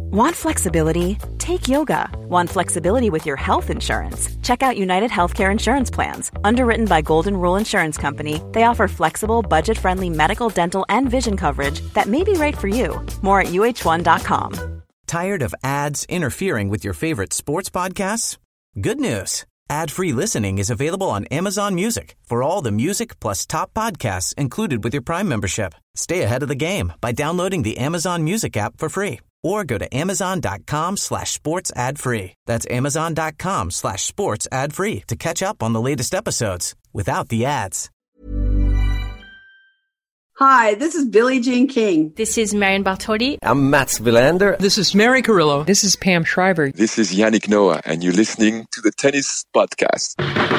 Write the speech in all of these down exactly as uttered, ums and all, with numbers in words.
Want flexibility? Take yoga. Want flexibility with your health insurance? Check out United Healthcare Insurance Plans. Underwritten by Golden Rule Insurance Company, they offer flexible, budget-friendly medical, dental, and vision coverage that may be right for you. More at U H one dot com. Tired of ads interfering with your favorite sports podcasts? Good news. Ad-free listening is available on Amazon Music for all the music plus top podcasts included with your Prime membership. Stay ahead of the game by downloading the Amazon Music app for free or go to amazon.com slash sports ad free. That's amazon.com slash sports ad free to catch up on the latest episodes without the ads. Hi, this is Billie Jean King. This is Marion Bartoli. I'm Mats Wilander. This is Mary Carrillo. This is Pam Shriver. This is Yannick Noah, and you're listening to the Tennis Podcast.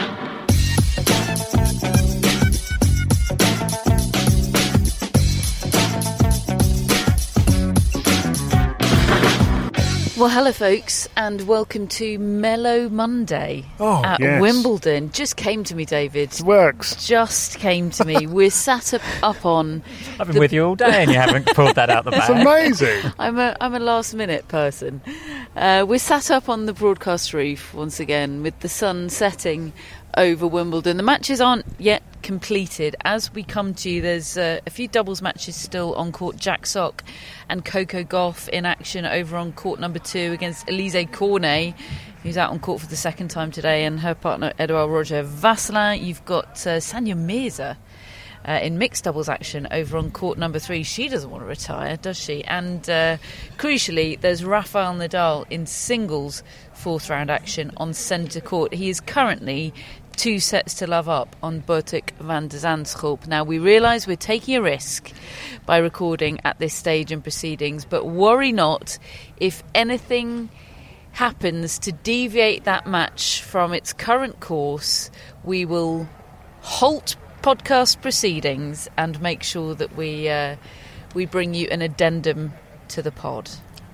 Well, hello, folks, and welcome to Mellow Monday oh, at yes. Wimbledon. Just came to me, David. It works. Just came to me. We're sat up, up on... I've been the... with you all day and you haven't pulled that out the bag. It's amazing. I'm a, I'm a last-minute person. Uh, we're sat up on the broadcast roof once again with the sun setting over Wimbledon. The matches aren't yet completed. As we come to you, there's uh, a few doubles matches still on court. Jack Sock and Coco Gauff in action over on court number two against Elise Cornet, who's out on court for the second time today, and her partner Edouard Roger Vasselin. You've got uh, Sanya Mirza uh, in mixed doubles action over on court number three. She doesn't want to retire, does she? And uh, crucially, there's Rafael Nadal in singles fourth round action on centre court. He is currently two sets to love up on Botic van de Zandschulp. Now, we realise we're taking a risk by recording at this stage in proceedings, but worry not. If anything happens to deviate that match from its current course, we will halt podcast proceedings and make sure that we uh, we bring you an addendum to the pod.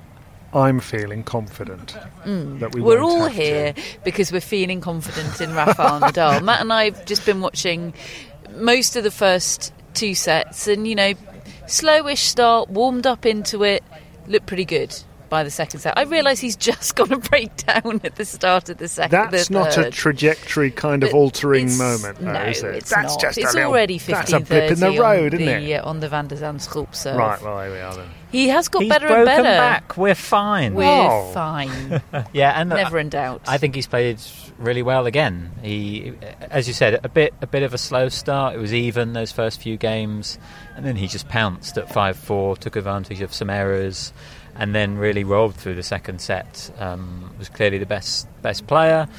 I'm feeling confident mm. that we We're won't all have here to. because we're feeling confident in Rafael Nadal. Matt and I have just been watching most of the first two sets, and, you know, slowish start, warmed up into it, looked pretty good by the second set. I realise he's just got a breakdown at the start of the second. That's not a trajectory kind of altering it's, moment, though, no, is it? It's that's not. just it's a little, already fifteen that's a blip in the road, isn't the, it? Uh, on the Van der Zandschulp serve. Right, well, here we are then. He has got he's better broken and better. back. We're fine. We're oh. fine. yeah, and never uh, in doubt. I think he's played really well again. He, as you said, a bit a bit of a slow start. It was even those first few games, and then he just pounced at five four, took advantage of some errors, and then really rolled through the second set. Um, was clearly the best best player.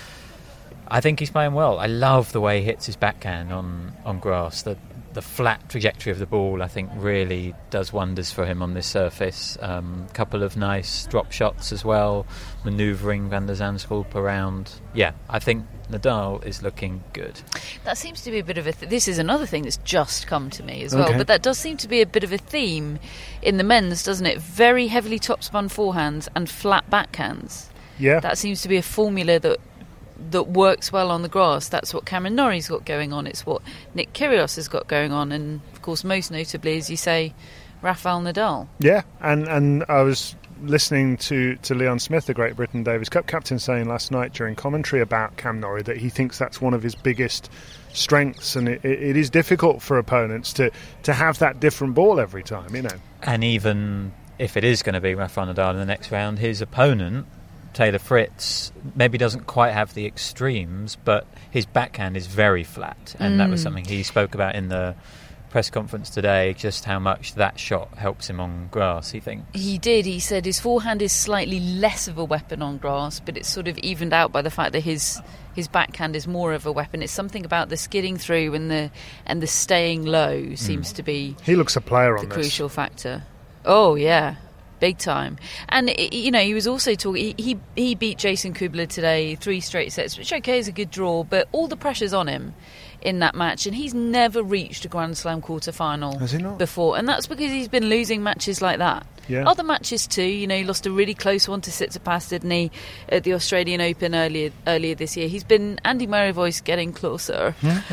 I think he's playing well. I love the way he hits his backhand on, on grass. The the flat trajectory of the ball, I think, really does wonders for him on this surface. A um, couple of nice drop shots as well, manoeuvring Van der Zandschulp around. Yeah, I think Nadal is looking good. That seems to be a bit of a... Th- this is another thing that's just come to me as well, okay. but that does seem to be a bit of a theme in the men's, doesn't it? Very heavily topspun forehands and flat backhands. Yeah. That seems to be a formula that that works well on the grass. That's what Cameron Norrie's got going on. It's what Nick Kyrgios has got going on, and of course most notably, as you say, Rafael Nadal. Yeah, and and I was listening to, to Leon Smith, the Great Britain Davis Cup captain, saying last night during commentary about Cam Norrie that he thinks that's one of his biggest strengths, and it, it is difficult for opponents to, to have that different ball every time, you know. And even if it is going to be Rafael Nadal in the next round, his opponent, Taylor Fritz, maybe doesn't quite have the extremes, but his backhand is very flat, and mm. that was something he spoke about in the press conference today, just how much that shot helps him on grass, he thinks. He did. He said his forehand is slightly less of a weapon on grass, but it's sort of evened out by the fact that his his backhand is more of a weapon. It's something about the skidding through and the and the staying low seems mm. to be he looks a player on the this. crucial factor. Oh yeah, big time. And you know, he was also talking. He, he he beat Jason Kubler today, three straight sets, which okay is a good draw, but all the pressure's on him in that match, and he's never reached a Grand Slam quarter-final Has he not? before, and that's because he's been losing matches like that. Yeah. Other matches too, you know, he lost a really close one to Tsitsipas, didn't he, at the Australian Open earlier earlier this year. He's been Andy Murray voice getting closer.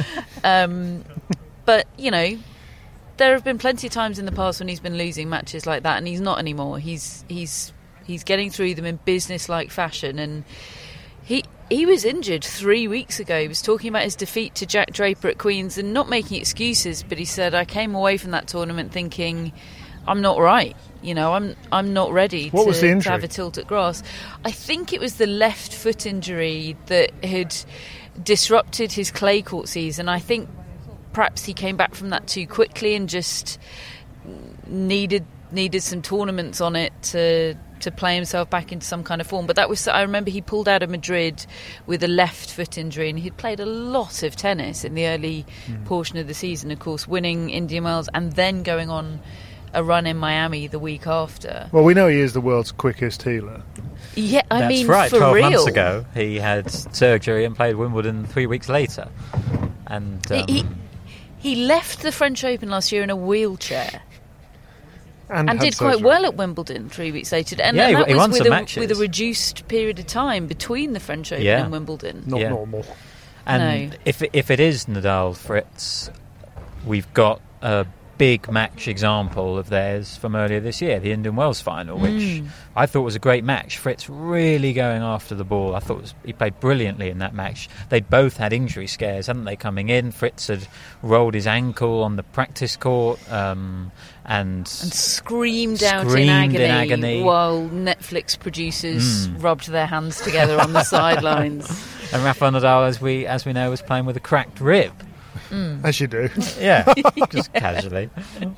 um, but, you know, there have been plenty of times in the past when he's been losing matches like that, and he's not anymore. He's he's He's getting through them in business-like fashion, and he he was injured three weeks ago. He was talking about his defeat to Jack Draper at Queen's and not making excuses, but he said, I came away from that tournament thinking, I'm not right. You know, I'm I'm not ready what to, was the injury? to have a tilt at grass. I think it was the left foot injury that had disrupted his clay court season. I think perhaps he came back from that too quickly and just needed needed some tournaments on it to to play himself back into some kind of form. But that was, I remember he pulled out of Madrid with a left foot injury, and he'd played a lot of tennis in the early mm. portion of the season, of course, winning Indian Wells and then going on a run in Miami the week after. Well, we know he is the world's quickest healer. Yeah, I That's mean, right. for Twelve real. months ago, he had surgery and played Wimbledon three weeks later. And um, he, he left the French Open last year in a wheelchair. And, And had did quite surgery. well at Wimbledon three weeks later. And, Yeah, and he- that he was won with, some a, matches. with a reduced period of time between the French Open Yeah. and Wimbledon. Not Yeah. normal. And No. if if it is Nadal Fritz, we've got a big match example of theirs from earlier this year, the Indian Wells final, which Mm. I thought was a great match. Fritz really going after the ball. I thought it was, he played brilliantly in that match. They'd both had injury scares, hadn't they, coming in? Fritz had rolled his ankle on the practice court um, and, And screamed out in Screamed agony, in agony. while Netflix producers Mm. rubbed their hands together on the sidelines. and Rafael Nadal, as we as we know, was playing with a cracked rib. As you do. Yeah, just casually.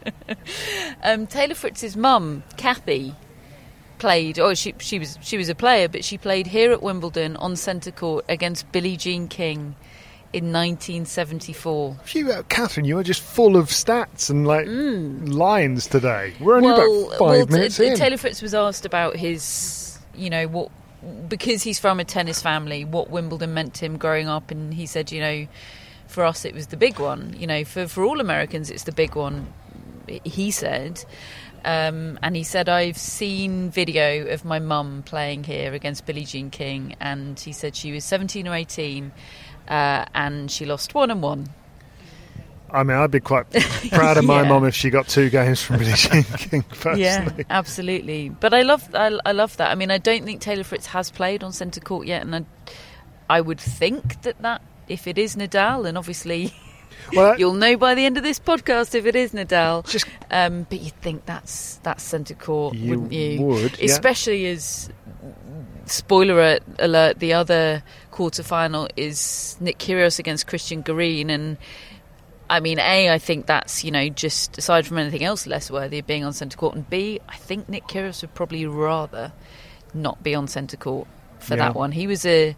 Um, Taylor Fritz's mum, Kathy, played. Oh, she she was she was a player, but she played here at Wimbledon on centre court against Billie Jean King in nineteen seventy-four. Phew, uh, Catherine, you are just full of stats and like lines today. We're only Well, about five well, minutes t- in. Taylor Fritz was asked about his, you know, what because he's from a tennis family, what Wimbledon meant to him growing up, and he said, you know, for us it was the big one. You know, for for all Americans it's the big one. He said. Um, and he said, I've seen video of my mum playing here against Billie Jean King, and he said she was seventeen or eighteen, uh, and she lost one and one. I mean, I'd be quite proud of my Yeah. mum if she got two games from Billie Jean King, personally. Yeah, absolutely. But I love, I, I love that. I mean, I don't think Taylor Fritz has played on centre court yet, and I, I would think that that if it is Nadal, and obviously. Well, You'll know by the end of this podcast if it is Nadal. Just- um, but you'd think that's that's centre court, You wouldn't you? would, yeah. Especially as, spoiler alert, the other quarter-final is Nick Kyrgios against Christian Garin. And, I mean, A, I think that's, you know, just, aside from anything else, less worthy of being on centre court. And B, I think Nick Kyrgios would probably rather not be on centre court for Yeah. that one. He was a...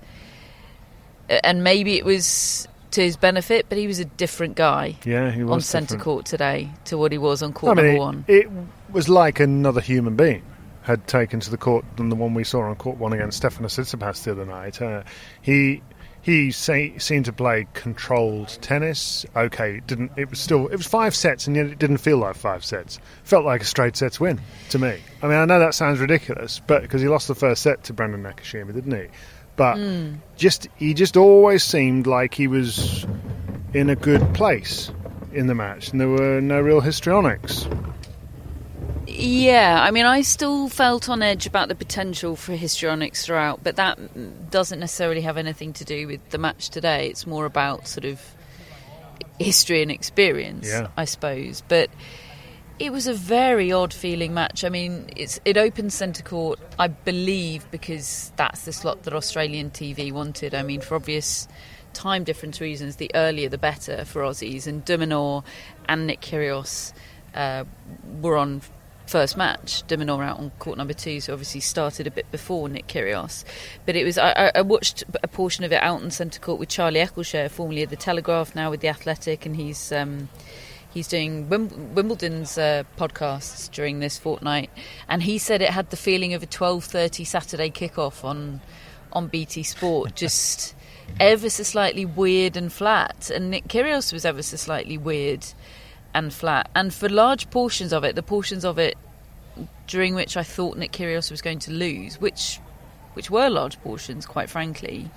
And maybe it was... to his benefit, but he was a different guy yeah, he was on centre different. court today to what he was on I court mean, number it, one. it was like another human being had taken to the court than the one we saw on court one against Stefanos Tsitsipas the other night. Uh, he he say, seemed to play controlled tennis. Okay, it didn't it was still it was five sets, and yet it didn't feel like five sets. Felt like a straight sets win to me. I mean, I know that sounds ridiculous, but because he lost the first set to Brandon Nakashima, didn't he? But Hmm. just he just always seemed like he was in a good place in the match, and there were no real histrionics. Yeah, I mean, I still felt on edge about the potential for histrionics throughout, but that doesn't necessarily have anything to do with the match today. It's more about sort of history and experience, Yeah. I suppose. But it was a very odd feeling match. I mean, it's it opened centre court, I believe, because that's the slot that Australian T V wanted. I mean, for obvious time difference reasons, the earlier the better for Aussies. And De Minaur and Nick Kyrgios uh, were on first match. De Minaur out on court number two, so obviously started a bit before Nick Kyrgios. But it was I, I watched a portion of it out on centre court with Charlie Eccleshare, formerly of the Telegraph, now with the Athletic, and he's um, he's doing Wim- Wimbledon's uh, podcasts during this fortnight, and he said it had the feeling of a twelve thirty Saturday kickoff on on B T Sport, just ever so slightly weird and flat. And Nick Kyrgios was ever so slightly weird and flat, and for large portions of it, the portions of it during which I thought Nick Kyrgios was going to lose, which which were large portions, quite frankly,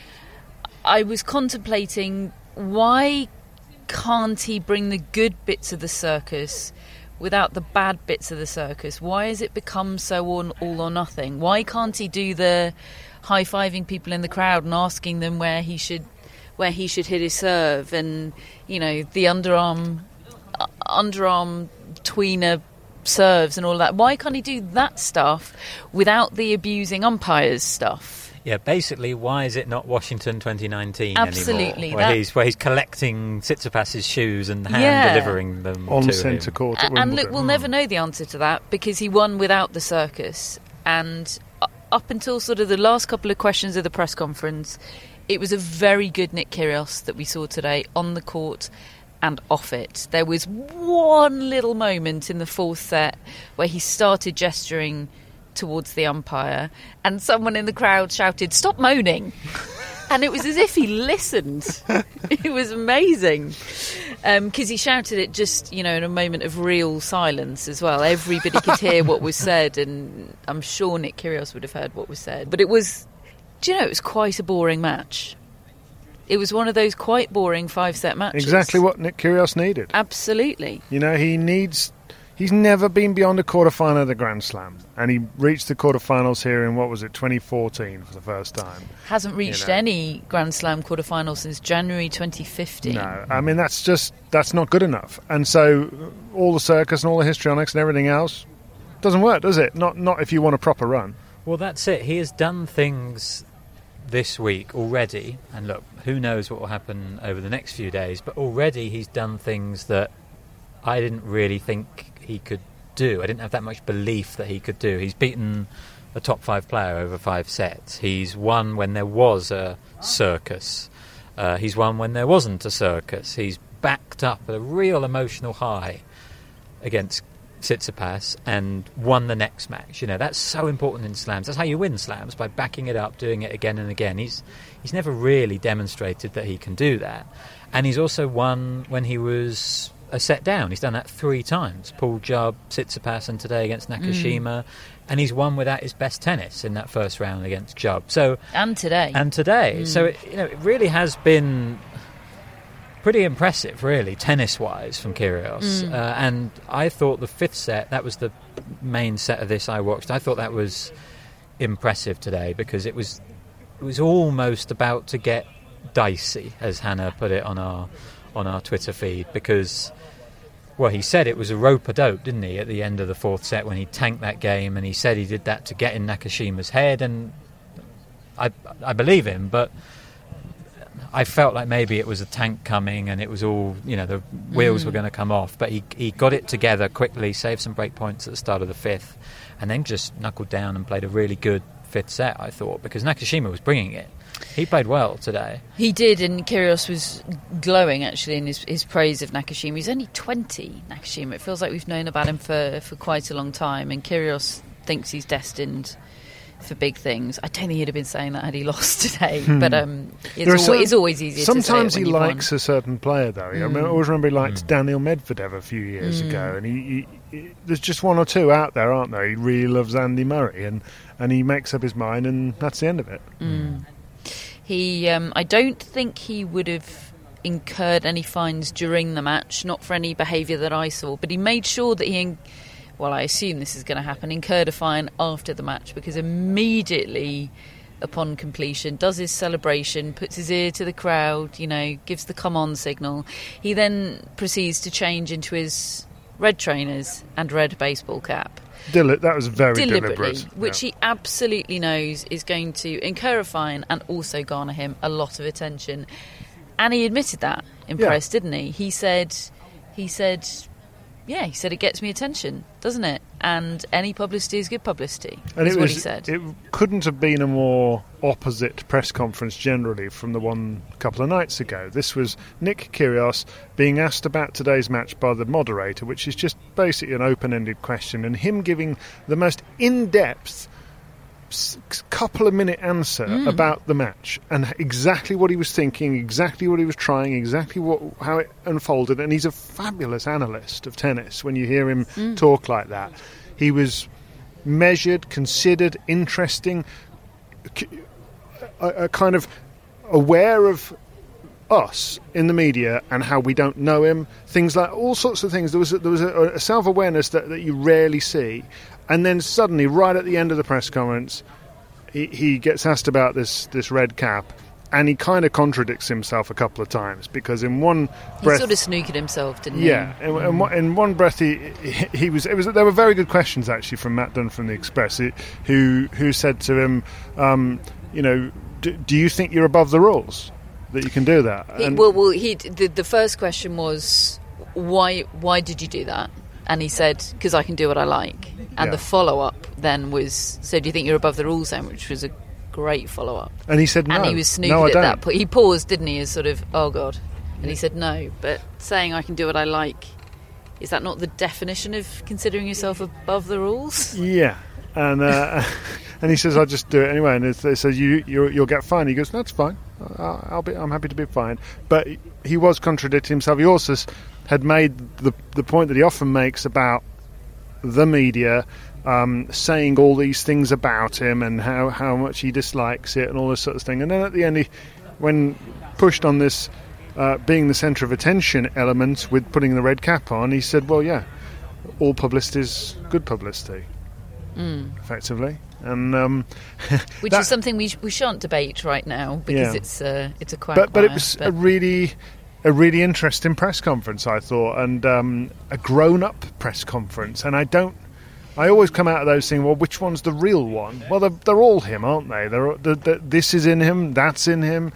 I was contemplating, why can't he bring the good bits of the circus without the bad bits of the circus? Why has it become so all, all or nothing? Why can't he do the high-fiving people in the crowd and asking them where he should where he should hit his serve, and, you know, the underarm uh, underarm tweener serves and all that? Why can't he do that stuff without the abusing umpires stuff? Yeah, basically, why is it not Washington twenty nineteen Absolutely, anymore? Where he's, where he's collecting Tsitsipas's shoes and hand Yeah. delivering them on to centre him. court at And look, Wimbledon. we'll never know the answer to that because he won without the circus. And u- up until sort of the last couple of questions of the press conference, it was a very good Nick Kyrgios that we saw today on the court and off it. There was one little moment in the fourth set where he started gesturing towards the umpire and someone in the crowd shouted, "Stop moaning." And it was as if he listened. It was amazing. Because um, he shouted it just, you know, in a moment of real silence as well. Everybody could hear what was said, and I'm sure Nick Kyrgios would have heard what was said. But it was, do you know, it was quite a boring match. It was one of those quite boring five-set matches. Exactly what Nick Kyrgios needed. Absolutely. You know, he needs... He's never been beyond a quarter-final of the Grand Slam. And he reached the quarter-finals here in, what was it, twenty fourteen for the first time. Hasn't reached You know. any Grand Slam quarter-final since January twenty fifteen. No, I mean, that's just... That's not good enough. And so all the circus and all the histrionics and everything else doesn't work, does it? Not not if you want a proper run. Well, that's it. He has done things this week already. And look, who knows what will happen over the next few days. But already he's done things that I didn't really think he could do. I didn't have that much belief that he could do. He's beaten a top five player over five sets. He's won when there was a circus. Uh, he's won when there wasn't a circus. He's backed up at a real emotional high against Tsitsipas and won the next match. You know, that's so important in slams. That's how you win slams, by backing it up, doing it again and again. He's he's never really demonstrated that he can do that. And he's also won when he was a set down. He's done that three times. Paul Jubb, Tsitsipas, and today against Nakashima. Mm. And he's won without his best tennis in that first round against Jubb. So and today. And today. Mm. So it, you know, it really has been pretty impressive, really, tennis-wise, from Kyrgios. Mm. Uh, and I thought the fifth set, that was the main set of this I watched, I thought that was impressive today, because it was it was almost about to get dicey, as Hannah put it on our on our Twitter feed, because, well, he said it was a rope-a-dope, didn't he, at the end of the fourth set when he tanked that game, and he said he did that to get in Nakashima's head, and I I believe him, but I felt like maybe it was a tank coming and it was all, you know, the wheels mm. were going to come off, but he he got it together quickly, saved some break points at the start of the fifth, and then just knuckled down and played a really good fifth set, I thought, because Nakashima was bringing it. He played well today. He did, and Kyrgios was glowing, actually, in his, his praise of Nakashima. He's only twenty, Nakashima. It feels like we've known about him for, for quite a long time, and Kyrgios thinks he's destined for big things. I don't think he'd have been saying that had he lost today, hmm. but um, it's, always, certain, it's always easier to say it when sometimes he likes won. a certain player, though. Mm. I, mean, I always remember he liked mm. Daniel Medvedev a few years mm. ago, and he, he, he, there's just one or two out there, aren't there? He really loves Andy Murray, and, and he makes up his mind, and that's the end of it. Mm. He, um, I don't think he would have incurred any fines during the match, not for any behaviour that I saw, but he made sure that he... In- well, I assume this is going to happen, incurred a fine after the match, because immediately upon completion does his celebration, puts his ear to the crowd, you know, gives the come on signal. He then proceeds to change into his red trainers and red baseball cap. Deli- that was very deliberately, deliberate. Which yeah. he absolutely knows is going to incur a fine and also garner him a lot of attention. And he admitted that in yeah. press, didn't he? He said, he said... Yeah, he said it gets me attention, doesn't it? And any publicity is good publicity, and is it what was, he said. It couldn't have been a more opposite press conference generally from the one a couple of nights ago. This was Nick Kyrgios being asked about today's match by the moderator, which is just basically an open-ended question, and him giving the most in-depth couple of minute answer mm. about the match and exactly what he was thinking, exactly what he was trying, exactly what how it unfolded. And he's a fabulous analyst of tennis when you hear him mm. talk like that. He was measured, considered, interesting, a, a kind of aware of us in the media and how we don't know him, things like all sorts of things. There was a, there was a, a self-awareness that, that you rarely see, and then suddenly, right at the end of the press conference, he, he gets asked about this this red cap, and he kind of contradicts himself a couple of times, because in one breath... He sort of snookered himself, didn't yeah, he? Yeah, in, in, in one breath he, he he was... It was. There were very good questions, actually, from Matt Dunn from The Express, who, who said to him, um, you know, do, do you think you're above the rules, that you can do that? He, and, well, well he, the, the first question was, why why did you do that? And he said, because I can do what I like. And yeah. the follow-up then was, so do you think you're above the rules then? Which was a great follow-up. And he said no. And he was snookered no, at that point. He paused, didn't he, as sort of, oh, God. And he said no. But saying I can do what I like, is that not the definition of considering yourself above the rules? Yeah. And uh, and he says, I'll just do it anyway. And they say, you, you, you'll get fined. He goes, that's fine. I'll, I'll be, I'm happy to be fined. But he was contradicting himself. He also had made the the point that he often makes about the media um, saying all these things about him and how, how much he dislikes it and all this sort of thing. And then at the end, he, when pushed on this uh, being the centre of attention element with putting the red cap on, he said, well, yeah, all publicity is good publicity, mm. effectively. And um, which that, is something we sh- we shan't debate right now, because yeah. it's uh, it's a quagmire. But, but it was but. a really... A really interesting press conference, I thought, and um, a grown-up press conference. And I don't, I always come out of those saying, well, which one's the real one? Well, they're, they're all him, aren't they? They're, they're, they're, this is in him, that's in him.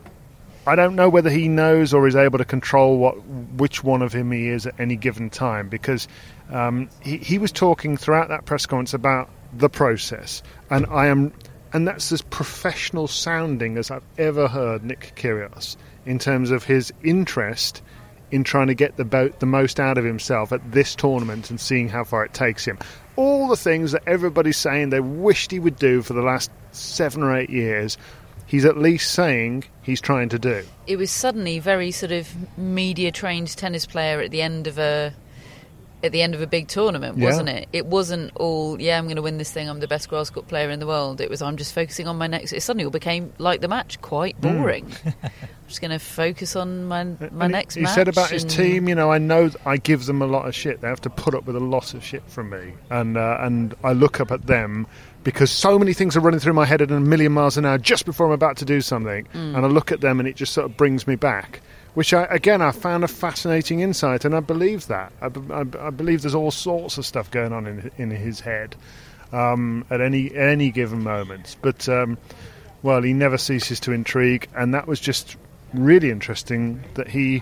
I don't know whether he knows or is able to control what which one of him he is at any given time, because um, he, he was talking throughout that press conference about the process, and I am, and that's as professional sounding as I've ever heard Nick Kyrgios, in terms of his interest in trying to get the boat, the most out of himself at this tournament and seeing how far it takes him. All the things that everybody's saying they wished he would do for the last seven or eight years, he's at least saying he's trying to do. It was suddenly very sort of media-trained tennis player at the end of a at the end of a big tournament, wasn't yeah. it? It wasn't all, yeah, I'm going to win this thing, I'm the best grass court player in the world. It was, I'm just focusing on my next... It suddenly all became, like the match, quite boring. Mm. I'm just going to focus on my my and next he, match. He said about his team, you know, I know I give them a lot of shit. They have to put up with a lot of shit from me. And, uh, and I look up at them because so many things are running through my head at a million miles an hour just before I'm about to do something. Mm. And I look at them and it just sort of brings me back. Which, I, again, I found a fascinating insight, and I believe that. I, I, I believe there's all sorts of stuff going on in in his head um, at any at any given moment. But, um, well, he never ceases to intrigue, and that was just really interesting that he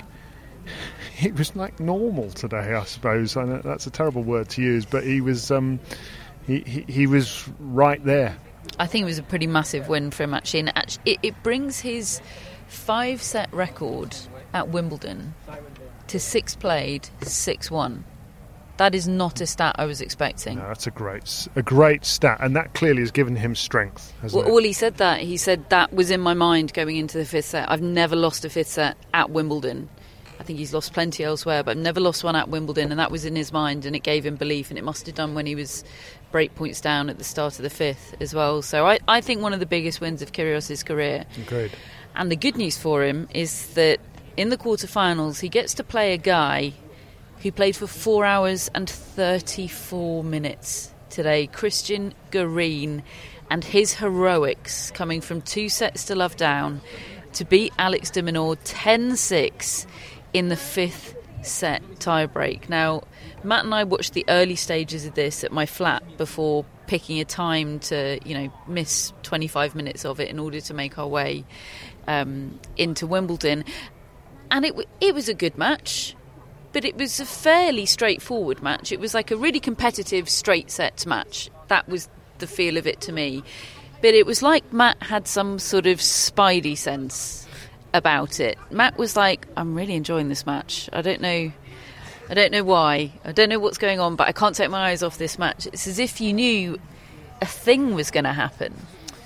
he was like normal today, I suppose. I know that's a terrible word to use, but he was um, he, he he was right there. I think it was a pretty massive win for him, actually, and actually, it, it brings his five-set record at Wimbledon to six played, six won. That is not a stat I was expecting. No, that's a great, a great stat, and that clearly has given him strength, hasn't well, it? Well, he said that. He said that was in my mind going into the fifth set. I've never lost a fifth set at Wimbledon. I think he's lost plenty elsewhere, but I've never lost one at Wimbledon, and that was in his mind, and it gave him belief, and it must have done when he was break points down at the start of the fifth as well. So I, I think one of the biggest wins of Kyrgios' career. Agreed. And the good news for him is that in the quarterfinals, he gets to play a guy who played for four hours and thirty-four minutes today, Cristian Garin, and his heroics coming from two sets to love down to beat Alex de Minaur ten six in the fifth set tiebreak. Now, Matt and I watched the early stages of this at my flat before picking a time to, you know, miss twenty-five minutes of it in order to make our way um, into Wimbledon. And it it was a good match, but it was a fairly straightforward match. It was like a really competitive straight set match. That was the feel of it to me. But it was like Matt had some sort of spidey sense about it. Matt was like, I'm really enjoying this match. I don't know I don't know why. I don't know what's going on, but I can't take my eyes off this match. It's as if you knew a thing was going to happen.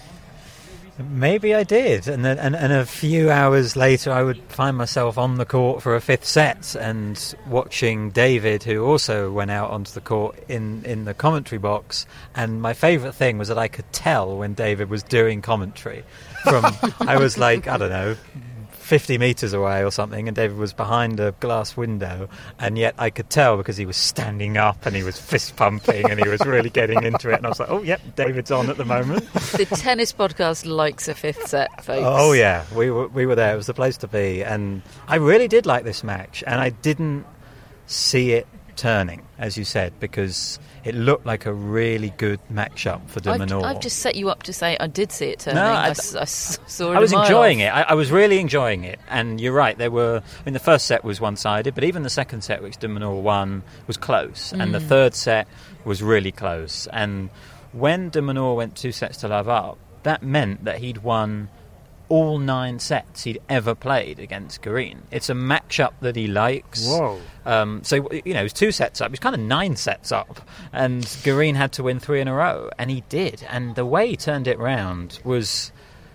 Maybe I did, and then and, and a few hours later I would find myself on the court for a fifth set and watching David, who also went out onto the court, in, in the commentary box. And my favourite thing was that I could tell when David was doing commentary. From I was like, I don't know, fifty metres away or something, and David was behind a glass window, and yet I could tell because he was standing up and he was fist pumping and he was really getting into it, and I was like, oh, yep, David's on at the moment. The Tennis Podcast likes a fifth set, folks. Oh, yeah, we were, we were there. It was the place to be, and I really did like this match, and I didn't see it turning, as you said, because it looked like a really good match-up for de Minaur. I've, I've just set you up to say I did see it turning. No, I, I, I, I saw it I was a mile enjoying off. it. I, I was really enjoying it. And you're right, there were... I mean, the first set was one-sided, but even the second set, which de Minaur won, was close. Mm. And the third set was really close. And when de Minaur went two sets to love up, that meant that he'd won all nine sets he'd ever played against Garin. It's a match-up that he likes. Whoa. Um, so, you know, it was two sets up. It was kind of nine sets up. And Garin had to win three in a row. And he did. And the way he turned it round was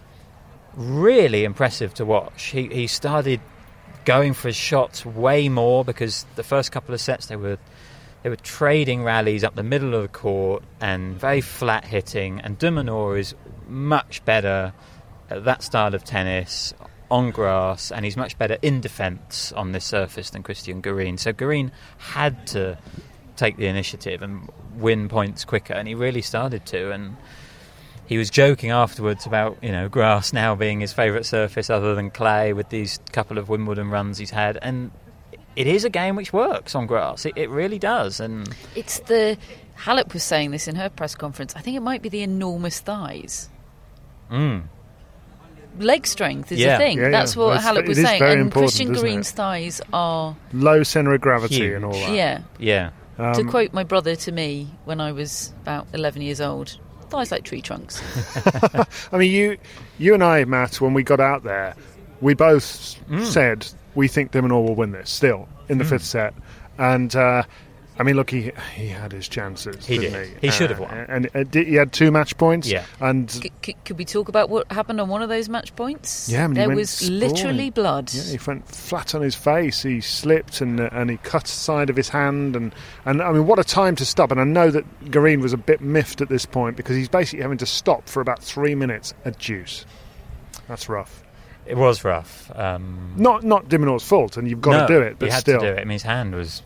really impressive to watch. He, he started going for his shots way more because the first couple of sets they were they were trading rallies up the middle of the court and very flat hitting. And de Minaur is much better at that style of tennis on grass, and he's much better in defence on this surface than Christian Garin. So Garin had to take the initiative and win points quicker, and he really started to. And he was joking afterwards about, you know, grass now being his favourite surface other than clay with these couple of Wimbledon runs he's had. And it is a game which works on grass. It, it really does. And it's the... Halep was saying this in her press conference. I think it might be the enormous thighs. Mm. Leg strength is yeah. a thing. Yeah, That's yeah. what well, Halep was saying. And Christian Garin's thighs are... low centre of gravity huge. And all that. Yeah. Yeah. Um, to quote my brother to me when I was about eleven years old, thighs like tree trunks. I mean, you you and I, Matt, when we got out there, we both mm. said we think de Minaur will win this still in the mm. fifth set. And... Uh, I mean, look, he he had his chances, he didn't did. he? He should uh, have won. And uh, did, he had two match points. Yeah. And C- c- could we talk about what happened on one of those match points? Yeah, I mean, there he was sprawling. literally blood. Yeah, he went flat on his face. He slipped and uh, and he cut the side of his hand. And, and I mean, what a time to stop. And I know that Garin was a bit miffed at this point because he's basically having to stop for about three minutes at deuce. That's rough. It was rough. Um, not not de Minaur's fault, and you've got no, to do it. But he had still, to do it. I mean, his hand was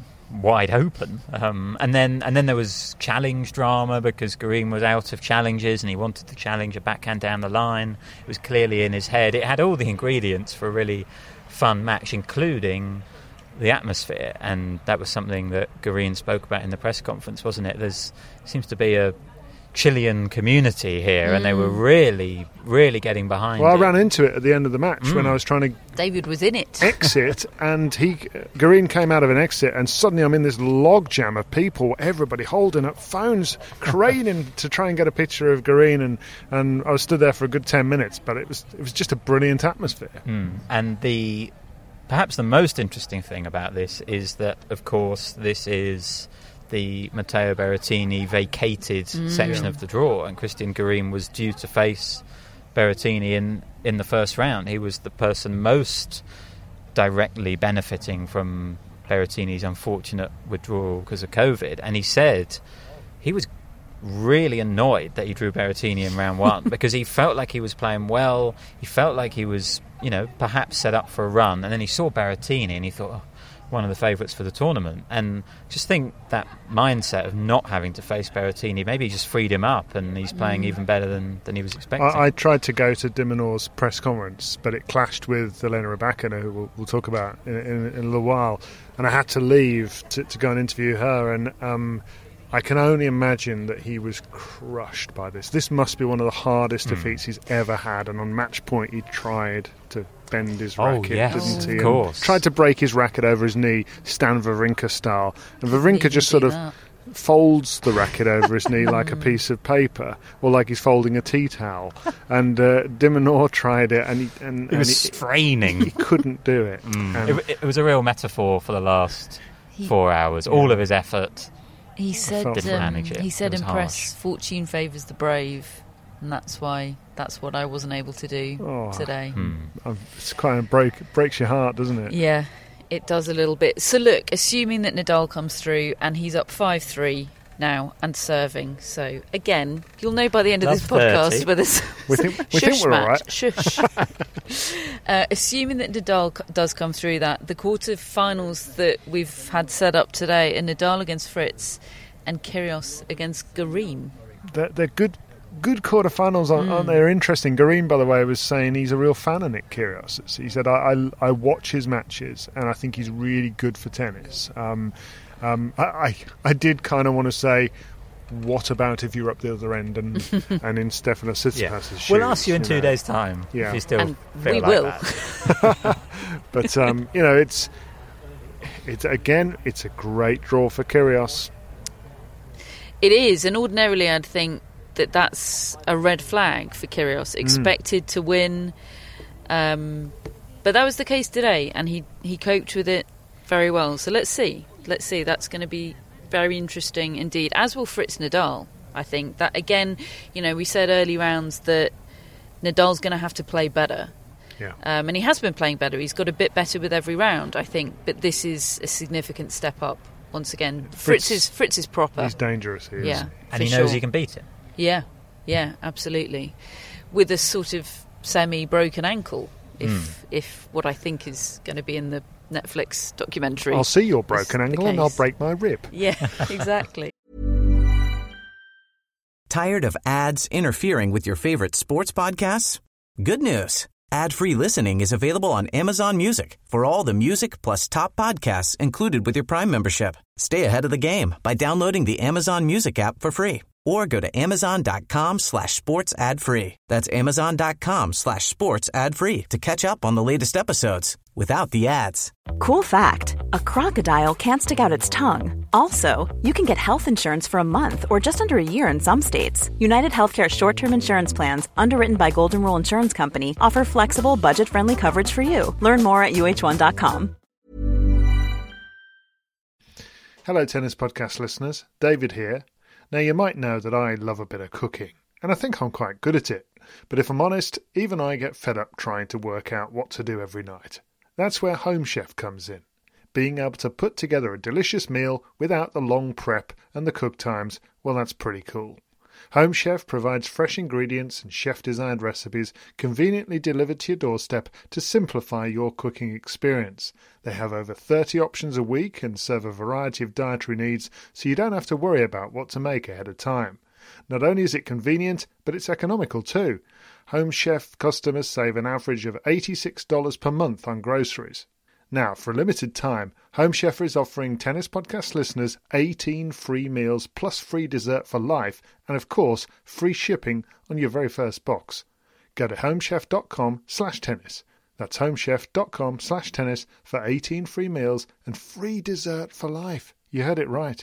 wide open, um, and then and then there was challenge drama because Garin was out of challenges and he wanted to challenge a backhand down the line. It was clearly in his head. It had all the ingredients for a really fun match, including the atmosphere, and that was something that Garin spoke about in the press conference, wasn't it? There's seems to be a Chilean community here, mm. and they were really, really getting behind well, it. I ran into it at the end of the match mm. when I was trying to... David was in it. ...exit, and he Garin came out of an exit, and suddenly I'm in this logjam of people, everybody holding up phones, craning to try and get a picture of Garin, and, and I was stood there for a good ten minutes, but it was it was just a brilliant atmosphere. Mm. And the perhaps the most interesting thing about this is that, of course, this is the Matteo Berrettini vacated mm. section of the draw, and Christian Garin was due to face Berrettini in, in the first round. He was the person most directly benefiting from Berrettini's unfortunate withdrawal because of COVID, and he said he was really annoyed that he drew Berrettini in round one because he felt like he was playing well, he felt like he was, you know, perhaps set up for a run, and then he saw Berrettini and he thought, oh, one of the favourites for the tournament. And just think that mindset of not having to face Berrettini maybe just freed him up, and he's playing mm. even better than, than he was expecting. I, I tried to go to de Minaur's press conference, but it clashed with Elena Rybakina, who we'll, we'll talk about in, in, in a little while, and I had to leave to, to go and interview her, and um, I can only imagine that he was crushed by this. This must be one of the hardest mm. defeats he's ever had, and on match point he tried to bend his racket, oh, yes, didn't he? Of course. And tried to break his racket over his knee, Stan Wawrinka style. And Wawrinka just sort of that. folds the racket over his knee like a piece of paper, or like he's folding a tea towel. And uh, de Minaur tried it, and he, and, he was and straining. He, he couldn't do it. Mm. It, it was a real metaphor for the last he, four hours. Yeah. All of his effort. He said, um, he said in press, fortune favours the brave, and that's why that's what I wasn't able to do oh, today. Hmm. It's kind of break breaks your heart, doesn't it? Yeah, it does a little bit. So look, assuming that Nadal comes through and he's up five three, now and serving. So again, you'll know by the end of Love this podcast thirty. whether it's We think, we shush think we're all match, right. Shush. uh, assuming that Nadal c- does come through that, the quarter-finals that we've had set up today are Nadal against Fritz and Kyrgios against Garim. They're, they're good good quarterfinals, aren't, Mm. aren't they? They're interesting. Garim, by the way, was saying he's a real fan of Nick Kyrgios. He said, I, I, I watch his matches and I think he's really good for tennis. Um, um, I, I, I did kind of want to say, what about if you're up the other end and, and in Stefanos Tsitsipas's Yeah. shoes? We'll ask you in two know? days' time Yeah. if you still And feel we like will. that. But, um, you know, it's, it's again, it's a great draw for Kyrgios. It is, and ordinarily I'd think that that's a red flag for Kyrgios, expected to win. Um, but that was the case today, and he, he coped with it very well. So let's see. Let's see. That's going to be very interesting indeed, as will Fritz Nadal. I think that, again, you know, we said early rounds that Nadal's going to have to play better. Yeah. Um, and he has been playing better. He's got a bit better with every round, I think. But this is a significant step up once again. Fritz, Fritz- is Fritz is proper. He's dangerous, he is. Yeah, And for he knows sure. he can beat him. Yeah, yeah, absolutely. With a sort of semi-broken ankle, if Mm. if what I think is going to be in the Netflix documentary. I'll see your is broken the ankle and I'll case. break my rib. Yeah, exactly. Tired of ads interfering with your favorite sports podcasts? Good news. Ad-free listening is available on Amazon Music for all the music plus top podcasts included with your Prime membership. Stay ahead of the game by downloading the Amazon Music app for free or go to amazon.com slash sports ad free. That's amazon.com slash sports ad free to catch up on the latest episodes without the ads. Cool fact, a crocodile can't stick out its tongue. Also, you can get health insurance for a month or just under a year in some states. United Healthcare short-term insurance plans, underwritten by Golden Rule Insurance Company, offer flexible, budget-friendly coverage for you. Learn more at U H one dot com. Hello, Tennis Podcast listeners. David here. Now, you might know that I love a bit of cooking, and I think I'm quite good at it. But if I'm honest, even I get fed up trying to work out what to do every night. That's where Home Chef comes in. Being able to put together a delicious meal without the long prep and the cook times, well, that's pretty cool. Home Chef provides fresh ingredients and chef-designed recipes conveniently delivered to your doorstep to simplify your cooking experience. They have over thirty options a week and serve a variety of dietary needs, so you don't have to worry about what to make ahead of time. Not only is it convenient, but it's economical too. Home Chef customers save an average of eighty-six dollars per month on groceries. Now, for a limited time, Home Chef is offering Tennis Podcast listeners eighteen free meals plus free dessert for life and, of course, free shipping on your very first box. Go to homechef.com slash tennis. That's homechef.com slash tennis for eighteen free meals and free dessert for life. You heard it right.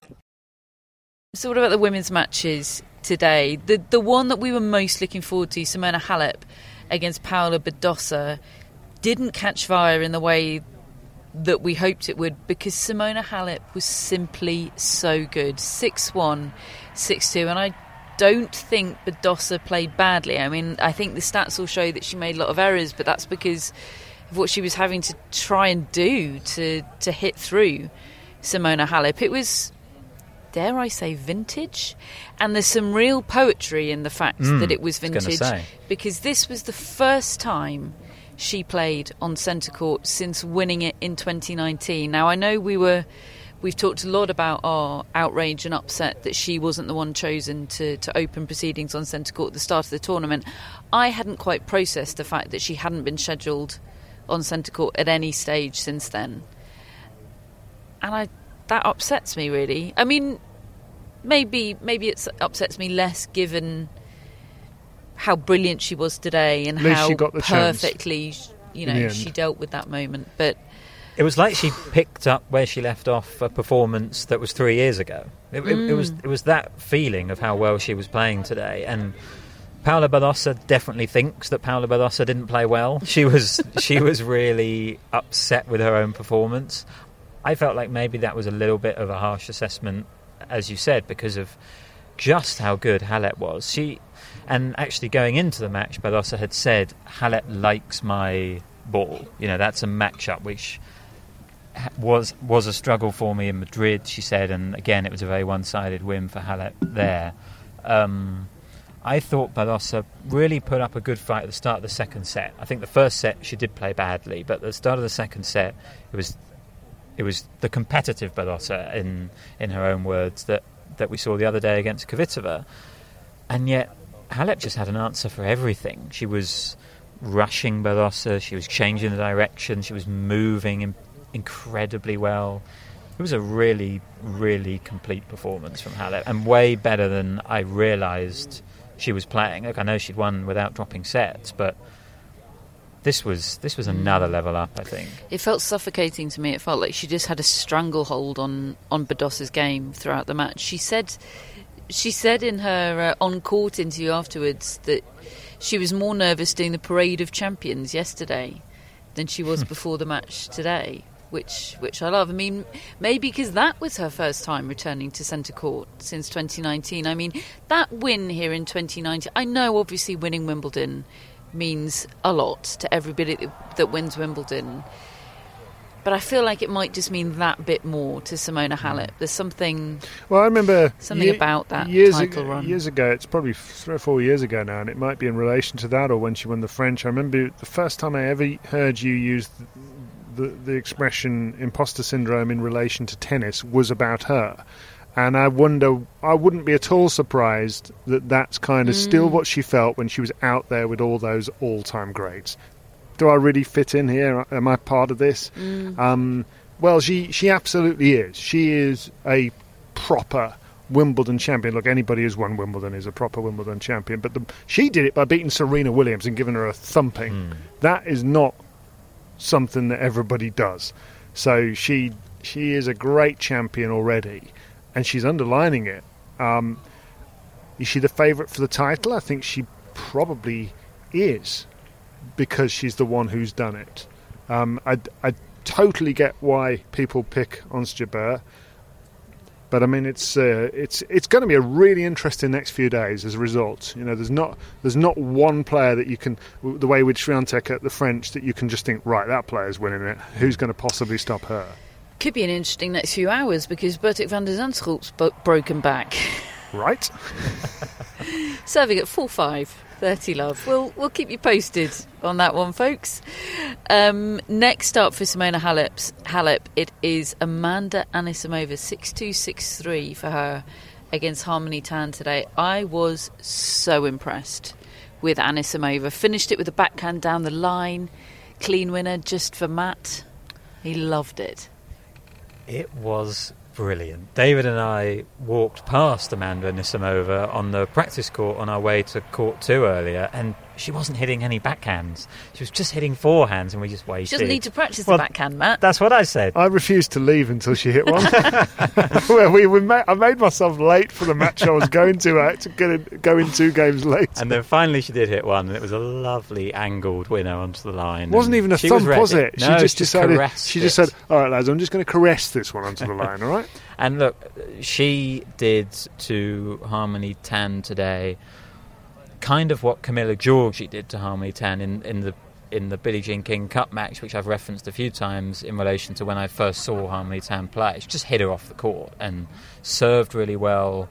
So what about the women's matches today? The the one that we were most looking forward to, Simona Halep against Paula Badosa, didn't catch fire in the way that we hoped it would because Simona Halep was simply so good. six one, six two, and I don't think Badosa played badly. I mean, I think the stats will show that she made a lot of errors, but that's because of what she was having to try and do to, to hit through Simona Halep. It was, dare I say, vintage? And there's some real poetry in the fact Mm, that it was I was gonna vintage, say. because this was the first time she played on centre court since winning it in twenty nineteen. Now, I know we were, we've talked a lot about our outrage and upset that she wasn't the one chosen to, to open proceedings on centre court at the start of the tournament. I hadn't quite processed the fact that she hadn't been scheduled on centre court at any stage since then. And I that upsets me, really. I mean, maybe maybe it upsets me less given how brilliant she was today and At least how she got the chance perfectly, you in the know, end. she dealt with that moment. But It was like she picked up where she left off a performance that was three years ago. It, it, it was it was that feeling of how well she was playing today. And Paula Badosa definitely thinks that Paula Badosa didn't play well. She was she was really upset with her own performance. I felt like maybe that was a little bit of a harsh assessment, as you said, because of just how good Halep was. She and actually going into the match, Badosa had said Halep likes my ball. You know, that's a matchup which was was a struggle for me in Madrid, she said, and again it was a very one-sided win for Halep there. Um, I thought Badosa really put up a good fight at the start of the second set. I think the first set she did play badly, but at the start of the second set it was it was the competitive Badosa, in in her own words, that, that we saw the other day against Kvitova. And yet Halep just had an answer for everything. She was rushing Badosa, she was changing the direction, she was moving in, incredibly well. It was a really, really complete performance from Halep, and way better than I realised she was playing. Look, I know she'd won without dropping sets, but this was this was another level up, I think. It felt suffocating to me. It felt like she just had a stranglehold on, on Badosa's game throughout the match. She said she said in her uh, on-court interview afterwards that she was more nervous doing the Parade of Champions yesterday than she was before the match today. Which which I love. I mean, maybe because that was her first time returning to centre court since twenty nineteen. I mean, that win here in twenty nineteen, I know obviously winning Wimbledon means a lot to everybody that wins Wimbledon, but I feel like it might just mean that bit more to Simona Halep. There's something well, I remember something ye- about that years title ago, run. Years ago, it's probably three or four years ago now, and it might be in relation to that or when she won the French. I remember the first time I ever heard you use the The, the expression imposter syndrome in relation to tennis was about her, and I wonder I wouldn't be at all surprised that that's kind of mm. still what she felt when she was out there with all those all-time greats. Do I really fit in here? Am I part of this? Mm. Um, well, she she absolutely is. She is a proper Wimbledon champion. Look, anybody who's won Wimbledon is a proper Wimbledon champion, but the, she did it by beating Serena Williams and giving her a thumping. Mm. That is not something that everybody does. So she she is a great champion already, and she's underlining it. Um, is she the favourite for the title? I think she probably is, because she's the one who's done it. Um, I, I totally get why people pick Ons Jabeur, but I mean it's uh, it's it's going to be a really interesting next few days as a result. You know, there's not there's not one player that you can, the way with Swiatek at the French, that you can just think, right, that player's winning it. Who's going to possibly stop her? Could be an interesting next few hours, because Bertik van der Zandschulp's bo- broken back. Right. Serving at four five. thirty love. We'll we'll keep you posted on that one, folks. Um, next up for Simona Halep's, Halep, it is Amanda Anisimova, six two, six three for her against Harmony Tan today. I was so impressed with Anisimova. Finished it with a backhand down the line. Clean winner just for Matt. He loved it. It was brilliant. David and I walked past Amanda Anisimova on the practice court on our way to court two earlier, and she wasn't hitting any backhands. She was just hitting forehands, and we just waited. She doesn't need to practice well, the backhand, Matt. That's what I said. I refused to leave until she hit one. well, we, we made, I made myself late for the match I was going to. I had to go in, go in two games late. And then finally she did hit one, and it was a lovely angled winner onto the line. It wasn't even a thump, was, was it? No, she just she decided. Just she just it. said, "All right, lads, I'm just going to caress this one onto the line." All right. And look, she did to Harmony Tan today kind of what Camilla Giorgi did to Harmony Tan in, in the in the Billie Jean King Cup match, which I've referenced a few times in relation to when I first saw Harmony Tan play. She just hit her off the court and served really well.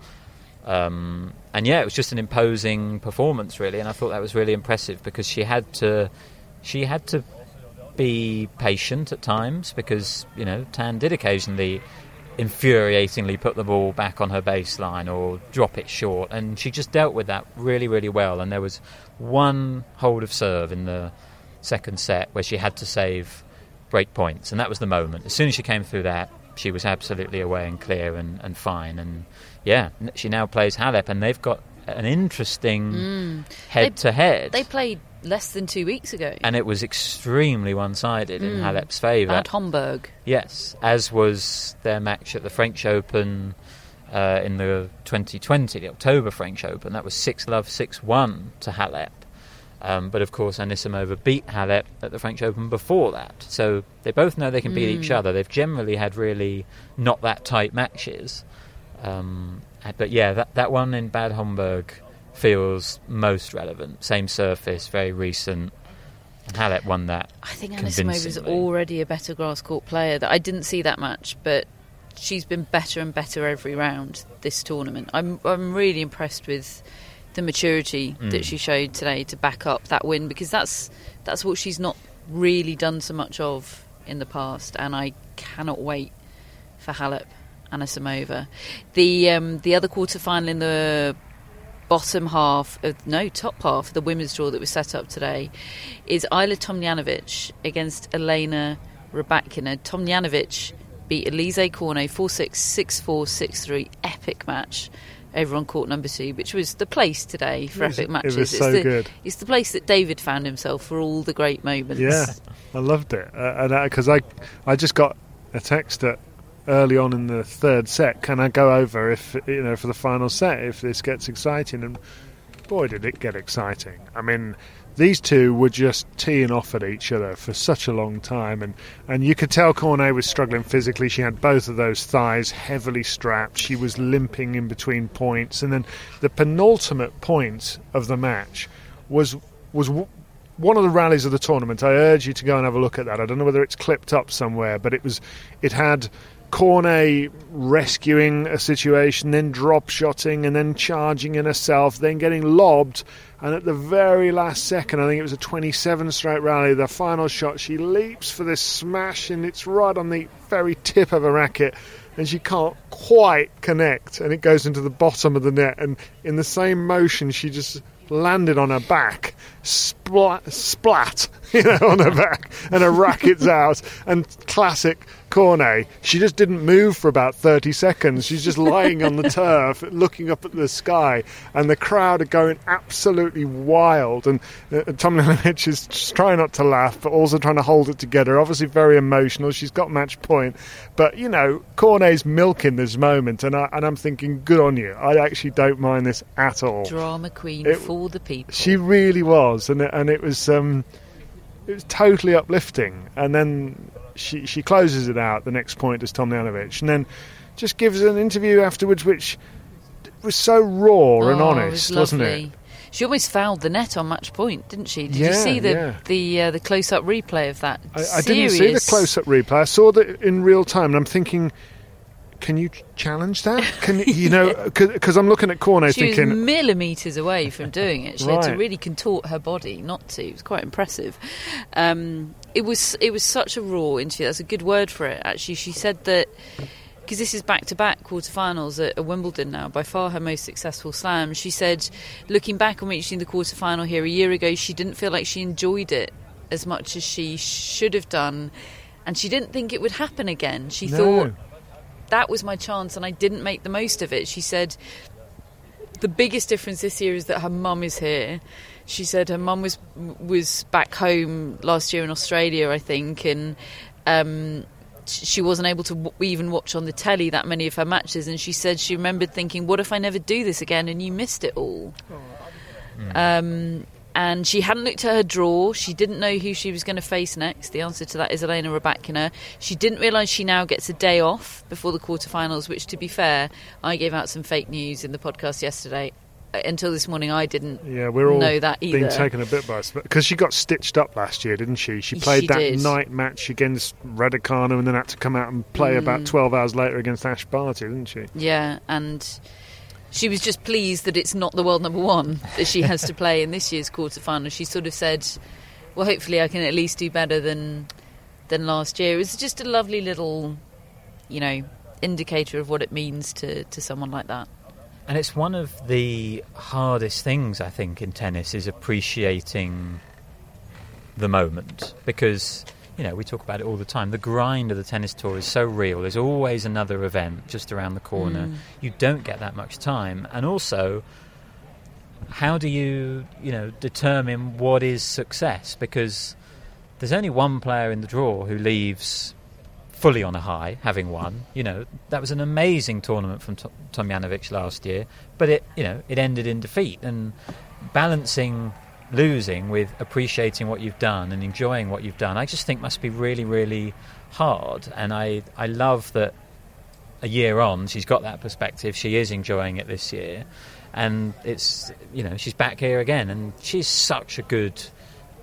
Um, and yeah, it was just an imposing performance, really, and I thought that was really impressive, because she had to she had to be patient at times, because, you know, Tan did occasionally infuriatingly put the ball back on her baseline or drop it short, and she just dealt with that really, really well. And there was one hold of serve in the second set where she had to save break points, and that was the moment. As soon as she came through that, she was absolutely away and clear and, and fine. And yeah, she now plays Halep, and they've got an interesting mm. head-to-head. They, they played less than two weeks ago, and it was extremely one-sided mm. in Halep's favour. At Homburg. Yes, as was their match at the French Open uh, in the twenty twenty, the October French Open. That was six love, six one to Halep. Um, but of course, Anisimova beat Halep at the French Open before that. So they both know they can beat mm. each other. They've generally had really not that tight matches. Um, but yeah, that, that one in Bad Homburg feels most relevant. Same surface, very recent. Halep won that. I think Anisimova is already a better grass court player. That I didn't see that match, but she's been better and better every round this tournament. I'm I'm really impressed with the maturity mm. that she showed today to back up that win, because that's that's what she's not really done so much of in the past, and I cannot wait for Halep, Anisimova. The um, the other quarter final in the bottom half of no top half of the women's draw that was set up today is Ajla Tomljanovic against Elena Rybakina. Tomljanovic beat Elise Cornet four six, six four, six three. Epic match over on court number two, which was the place today for was, epic matches. It was it's so the, good. It's the place that David found himself for all the great moments. Yeah, I loved it. Uh, and because I, I, I just got a text at early on in the third set, can I go over if you know for the final set if this gets exciting? And boy, did it get exciting. I mean, these two were just teeing off at each other for such a long time, and, and you could tell Cornet was struggling physically. She had both of those thighs heavily strapped. She was limping in between points, and then the penultimate point of the match was was w- one of the rallies of the tournament. I urge you to go and have a look at that. I don't know whether it's clipped up somewhere, but it was it had Cornet rescuing a situation, then drop-shotting, and then charging in herself, then getting lobbed, and at the very last second, I think it was a twenty-seven straight rally, the final shot, she leaps for this smash, and it's right on the very tip of a racket, and she can't quite connect, and it goes into the bottom of the net, and in the same motion, she just landed on her back, splat, splat you know, on her back, and her racket's out. And classic Cornet, she just didn't move for about thirty seconds. She's just lying on the turf, looking up at the sky, and the crowd are going absolutely wild. And uh, Tomljanovic is just trying not to laugh, but also trying to hold it together. Obviously very emotional. She's got match point. But, you know, Cornet's milking this moment, and, I, and I'm thinking, good on you. I actually don't mind this at all. Drama queen it, for the people. She really was, and it, and it was um, it was totally uplifting. And then she she closes it out. The next point is Tomljanovic, and then just gives an interview afterwards, which was so raw oh, and honest, it was wasn't it? She almost fouled the net on match point, didn't she? Did yeah, you see the yeah. the uh, the close up replay of that? I, I didn't see the close up replay. I saw that in real time, and I'm thinking, can you challenge that? Can you know? Because I'm looking at Cornet she thinking was millimetres away from doing it. She right. had to really contort her body not to. It was quite impressive. Um, it was it was such a raw interview. That's a good word for it. Actually, she said that. Because this is back-to-back quarterfinals at, at Wimbledon now, by far her most successful slam. She said, looking back on reaching the quarterfinal here a year ago, she didn't feel like she enjoyed it as much as she should have done, and she didn't think it would happen again. She no. thought, that was my chance and I didn't make the most of it. She said, the biggest difference this year is that her mum is here. She said her mum was was back home last year in Australia, I think, and... Um, she wasn't able to w- even watch on the telly that many of her matches, and she said she remembered thinking, what if I never do this again and you missed it all? Mm. Um, and she hadn't looked at her draw. She didn't know who she was going to face next. The answer to that is Elena Rybakina. She didn't realise she now gets a day off before the quarterfinals, which, to be fair, I gave out some fake news in the podcast yesterday. Until this morning, I didn't yeah, we're all know that either. Being taken a bit by us because she got stitched up last year, didn't she? She played she that did. night match against Raducanu and then had to come out and play mm. about twelve hours later against Ash Barty, didn't she? Yeah, and she was just pleased that it's not the world number one that she has to play in this year's quarterfinal. She sort of said, "Well, hopefully, I can at least do better than than last year." It was just a lovely little, you know, indicator of what it means to to someone like that. And it's one of the hardest things, I think, in tennis, is appreciating the moment. Because, you know, we talk about it all the time. The grind of the tennis tour is so real. There's always another event just around the corner. Mm. You don't get that much time. And also, how do you, you know, determine what is success? Because there's only one player in the draw who leaves fully on a high, having won. You know, that was an amazing tournament from T- Tomljanovic last year, but it, you know, it ended in defeat. And balancing losing with appreciating what you've done and enjoying what you've done, I just think must be really, really hard. And I, I love that a year on, she's got that perspective. She is enjoying it this year, and it's, you know, she's back here again, and she's such a good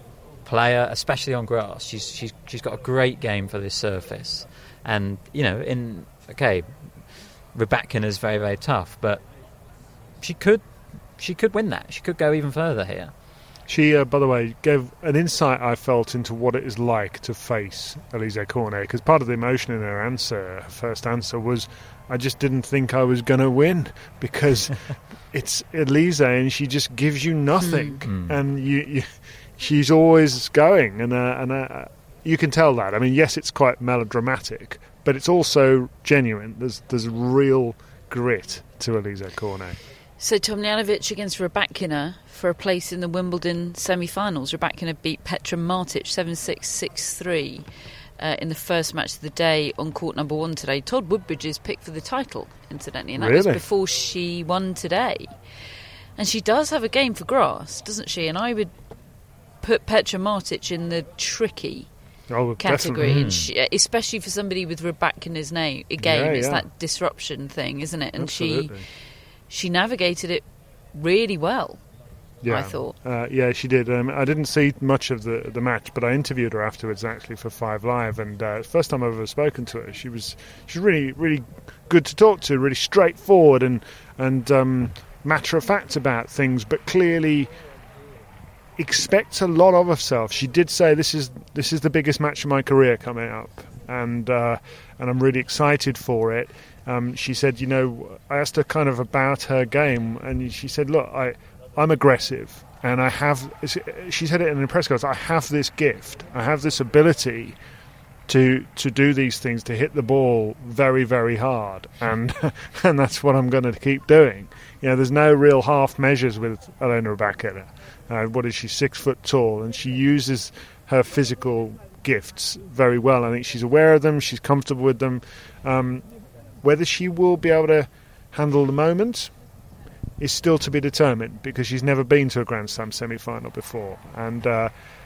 player, especially on grass. She's she's she's got a great game for this surface, and you know, in okay, Rybakina is very very tough, but she could she could win that. She could go even further here. She, uh, by the way, gave an insight I felt into what it is like to face Alizé Cornet, because part of the emotion in her answer, her first answer, was I just didn't think I was going to win, because it's Alizé and she just gives you nothing, mm. and you, you, she's always going, and uh, and uh, you can tell that. I mean, yes, it's quite melodramatic, but it's also genuine. There's there's real grit to Alizé Cornet. So Tomljanovic against Rybakina for a place in the Wimbledon semi-finals. Rybakina beat Petra Martic seven six, six three uh, in the first match of the day on court number one today. Todd Woodbridge's pick for the title, incidentally, and that really? was before she won today. And she does have a game for grass, doesn't she? And I would put Petra Martic in the tricky oh, category, mm. she, especially for somebody with Rybakina's name. Again, yeah, it's yeah. that disruption thing, isn't it? And Absolutely. she... She navigated it really well, yeah. I thought. Uh, yeah, she did. Um, I didn't see much of the the match, but I interviewed her afterwards, actually, for Five Live, and uh, first time I've ever spoken to her. She was she was really, really good to talk to, really straightforward and, and um, matter-of-fact about things, but clearly expects a lot of herself. She did say, this is this is the biggest match of my career coming up, and uh, and I'm really excited for it. Um, she said, you know, I asked her kind of about her game, and she said, look, I, I'm aggressive, and I have, she said it in a press conference, I have this gift, I have this ability to to do these things, to hit the ball very, very hard, and and that's what I'm going to keep doing. You know, there's no real half measures with Elena Rybakina. Uh, what is she, six foot tall, and she uses her physical gifts very well. I think she's aware of them, she's comfortable with them. Um, Whether she will be able to handle the moment is still to be determined, because she's never been to a Grand Slam semi-final before. And, uh,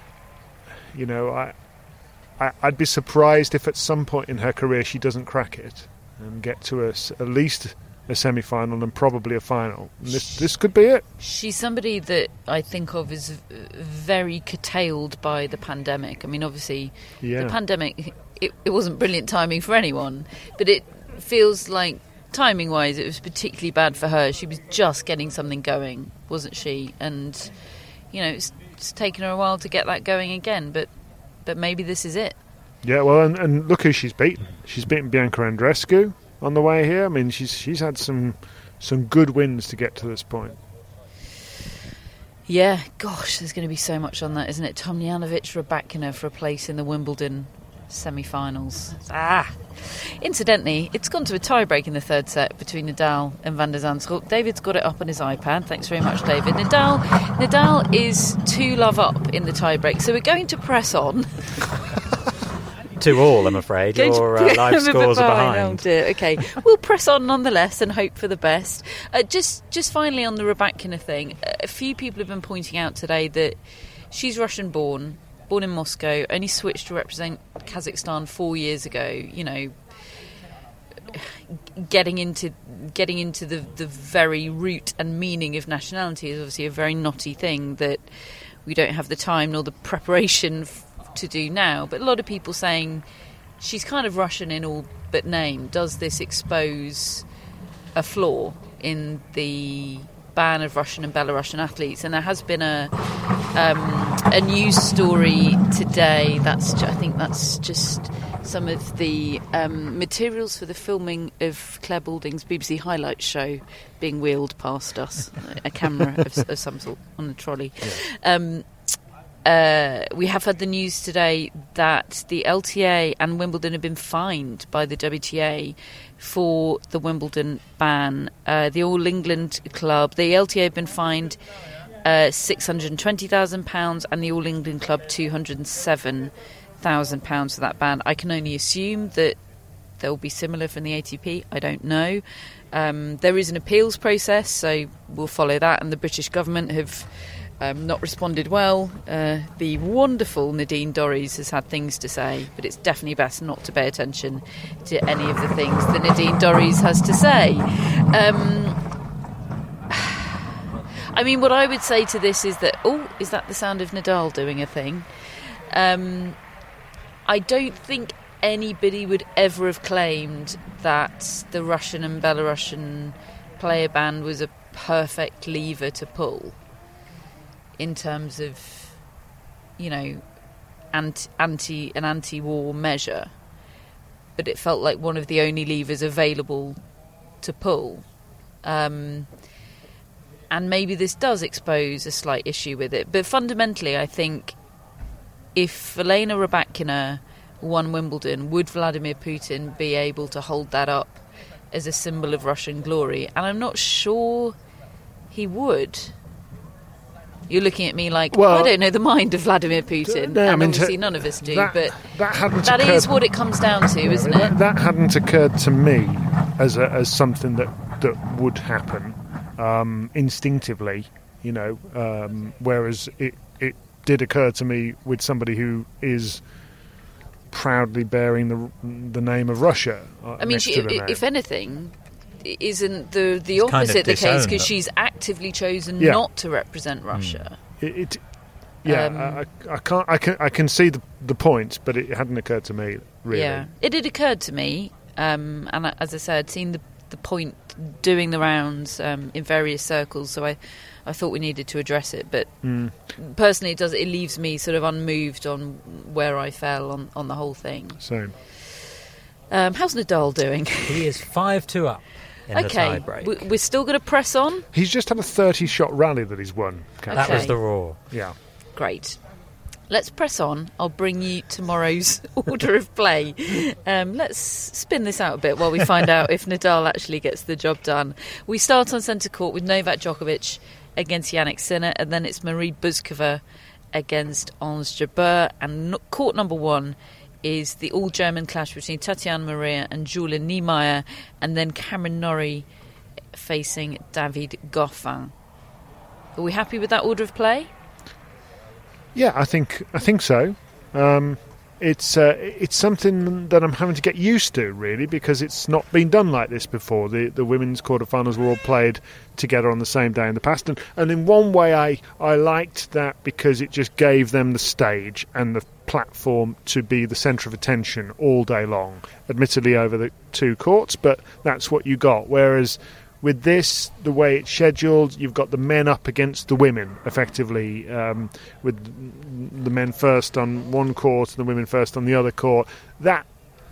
you know, I, I, I'd be surprised if at some point in her career she doesn't crack it and get to a, at least a semi-final and probably a final. And this, this could be it. She's somebody that I think of as very curtailed by the pandemic. I mean, obviously, yeah. the pandemic, it, it wasn't brilliant timing for anyone, but it feels like timing wise it was particularly bad for her. She was just getting something going, wasn't she? And you know, it's, it's taken her a while to get that going again, but but maybe this is it. Yeah, well, and, and look who she's beaten. She's beaten Bianca Andreescu on the way here. I mean, she's she's had some some good wins to get to this point. Yeah, gosh, there's going to be so much on that, isn't it? Tomljanovic, Rybakina for a place in the Wimbledon semi-finals. Ah, incidentally, it's gone to a tie-break in the third set between Nadal and Van der Zandschulp. David's got it up on his iPad. Thanks very much, David. Nadal, Nadal is two love up in the tie-break, so we're going to press on. Two all, I'm afraid. Your uh, live scores are behind. Oh dear. Okay, we'll press on nonetheless and hope for the best. Uh, just, just finally on the Rybakina thing, a few people have been pointing out today that she's Russian-born. Born in Moscow, only switched to represent Kazakhstan four years ago. You know, getting into getting into the, the very root and meaning of nationality is obviously a very knotty thing that we don't have the time nor the preparation f- to do now. But a lot of people saying she's kind of Russian in all but name. Does this expose a flaw in the ban of Russian and Belarusian athletes? And there has been a um, a news story today. That's ju- I think that's just some of the um, materials for the filming of Claire Balding's B B C Highlights show being wheeled past us, a camera of, of some sort on a trolley. Yeah. Um, uh, we have had the news today that the L T A and Wimbledon have been fined by the W T A for the Wimbledon ban. Uh, the All England Club, the L T A have been fined uh, six hundred twenty thousand pounds and the All England Club two hundred seven thousand pounds for that ban. I can only assume that there will be similar from the A T P. I don't know. Um, there is an appeals process, so we'll follow that, and the British government have Um, not responded well. Uh, the wonderful Nadine Dorries has had things to say, but it's definitely best not to pay attention to any of the things that Nadine Dorries has to say. Um, I mean, what I would say to this is that, oh, is that the sound of Nadal doing a thing? Um, I don't think anybody would ever have claimed that the Russian and Belarusian player ban was a perfect lever to pull in terms of, you know, anti, anti an anti-war measure. But it felt like one of the only levers available to pull. Um, and maybe this does expose a slight issue with it. But fundamentally, I think if Elena Rybakina won Wimbledon, would Vladimir Putin be able to hold that up as a symbol of Russian glory? And I'm not sure he would. You're looking at me like, well, I don't know the mind of Vladimir Putin. No, and I mean, obviously none of us do. That, but that, hadn't that occurred, is what it comes down to, isn't that, it? That hadn't occurred to me as a, as something that, that would happen um, instinctively, you know, um, whereas it, it did occur to me with somebody who is proudly bearing the the name of Russia. Uh, I mean, she, if anything, isn't the the it's opposite kind of the case, because them. she's actively chosen Yeah. not to represent Russia? Mm. It, it, yeah, Um, I, I can't. I can. I can see the the point, but it hadn't occurred to me really. Yeah, it had occurred to me, um, and I- as I said, I'd seen the the point doing the rounds um, in various circles, so I, I thought we needed to address it. But Mm. personally, it does it leaves me sort of unmoved on where I fell on, on the whole thing. Same. Um, how's Nadal doing? He is five two up in Okay, the tie-break. we- we're still going to press on. He's just had a thirty-shot rally that he's won. Kat. That was Okay. the roar. Yeah. Great. Let's press on. I'll bring you tomorrow's order of play. Um, let's spin this out a bit while we find out if Nadal actually gets the job done. We start on centre court with Novak Djokovic against Jannik Sinner, and then it's Marie Buzkova against Ons Jabeur. And no- court number one is the all-German clash between Tatiana Maria and Julia Niemeyer, and then Cameron Norrie facing David Goffin. Are we happy with that order of play? Yeah, I think I think so. Um, it's uh, it's something that I'm having to get used to, really, because it's not been done like this before. The the women's quarterfinals were all played together on the same day in the past, and, and in one way I, I liked that because it just gave them the stage and the platform to be the centre of attention all day long, admittedly over the two courts, but that's what you got. Whereas with this, the way it's scheduled, you've got the men up against the women, effectively, um, with the men first on one court and the women first on the other court. That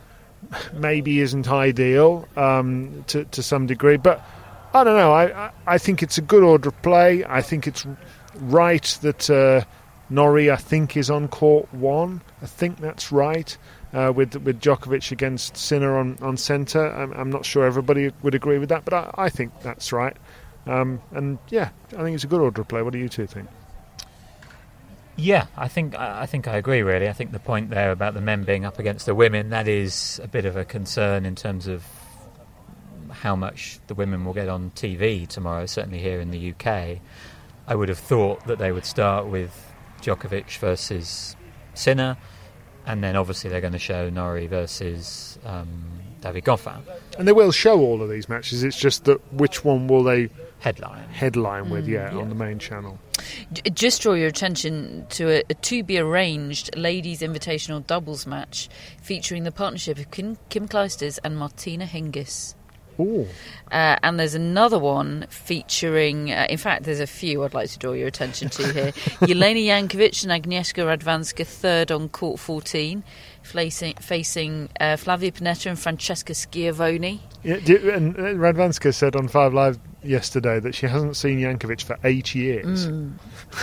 maybe isn't ideal um, to, to some degree, but I don't know. I, I, I think it's a good order of play. I think it's right that uh, Norrie, I think, is on court one. I think that's right. Uh, with with Djokovic against Sinner on, on centre. I'm, I'm not sure everybody would agree with that, but I, I think that's right. Um, and yeah, I think it's a good order of play. What do you two think? Yeah, I think I think I agree. Really, I think the point there about the men being up against the women, that is a bit of a concern in terms of how much the women will get on T V tomorrow. Certainly here in the U K, I would have thought that they would start with Djokovic versus Sinner. And then obviously they're going to show Norrie versus um, David Goffin. And they will show all of these matches. It's just that which one will they headline headline with? Mm, yeah, yeah, on the main channel. J- just draw your attention to a, a to-be-arranged ladies' invitational doubles match featuring the partnership of Kim, Kim Clijsters and Martina Hingis. Ooh. Uh, and there's another one featuring, uh, in fact, there's a few I'd like to draw your attention to here. Jelena Jankovic and Agnieszka Radwanska, third on court fourteen, facing, facing uh, Flavia Pennetta and Francesca Schiavone. Yeah, and Radwanska said on Five Live yesterday that she hasn't seen Jankovic for eight years. Mm.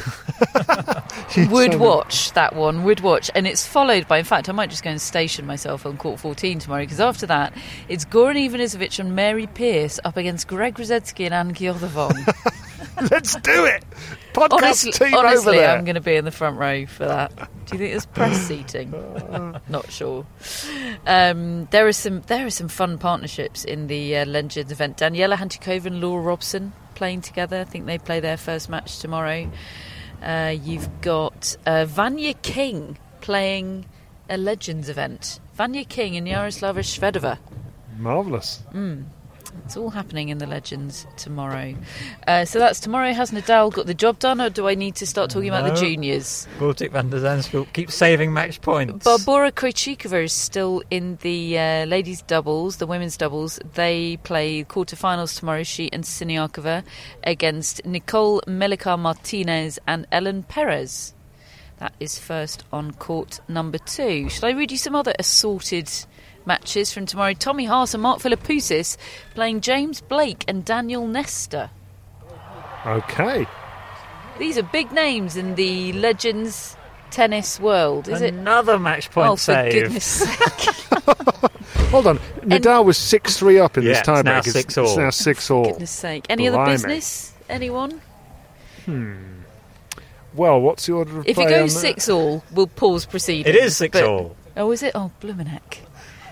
She's Would so- watch that one, would watch. And it's followed by, in fact, I might just go and station myself on court fourteen tomorrow, because after that, it's Goran Ivanisevic and Mary Pierce up against Greg Rosetsky and Anne Gyodovong. Let's do it! Podcast Honestly, team honestly over there. I'm going to be in the front row for that. Do you think there's press seating? Not sure. Um, there are some there are some fun partnerships in the uh, Legends event. Daniela Hantukova and Laura Robson playing together. I think they play their first match tomorrow. Uh, you've got uh, Vanya King playing a Legends event. Vanya King and Yaroslava Shvedova. Marvellous. Mm. It's all happening in the Legends tomorrow. Uh, so that's tomorrow. Has Nadal got the job done, or do I need to start talking no. about the juniors? Botic van der Zandschulp keeps saving match points. Barbora Krejcikova is still in the uh, ladies' doubles, the women's doubles. They play quarterfinals tomorrow, she and Siniakova, against Nicole Melichar-Martinez and Ellen Perez. That is first on court number two. Shall I read you some other assorted matches from tomorrow? Tommy Haas and Mark Philippoussis playing James Blake and Daniel Nestor. Okay. These are big names in the Legends tennis world, is it? Another match point oh, save. For goodness sake. Hold on. Nadal was six three up in yeah, this tiebreak. It's now six all. It's now six all. For goodness sake. Any Blimey. other business? Anyone? Hmm. Well, what's the order of if play it on goes that? six all, we'll pause proceedings. It is six but, all. Oh, is it? Oh, bloomin' heck.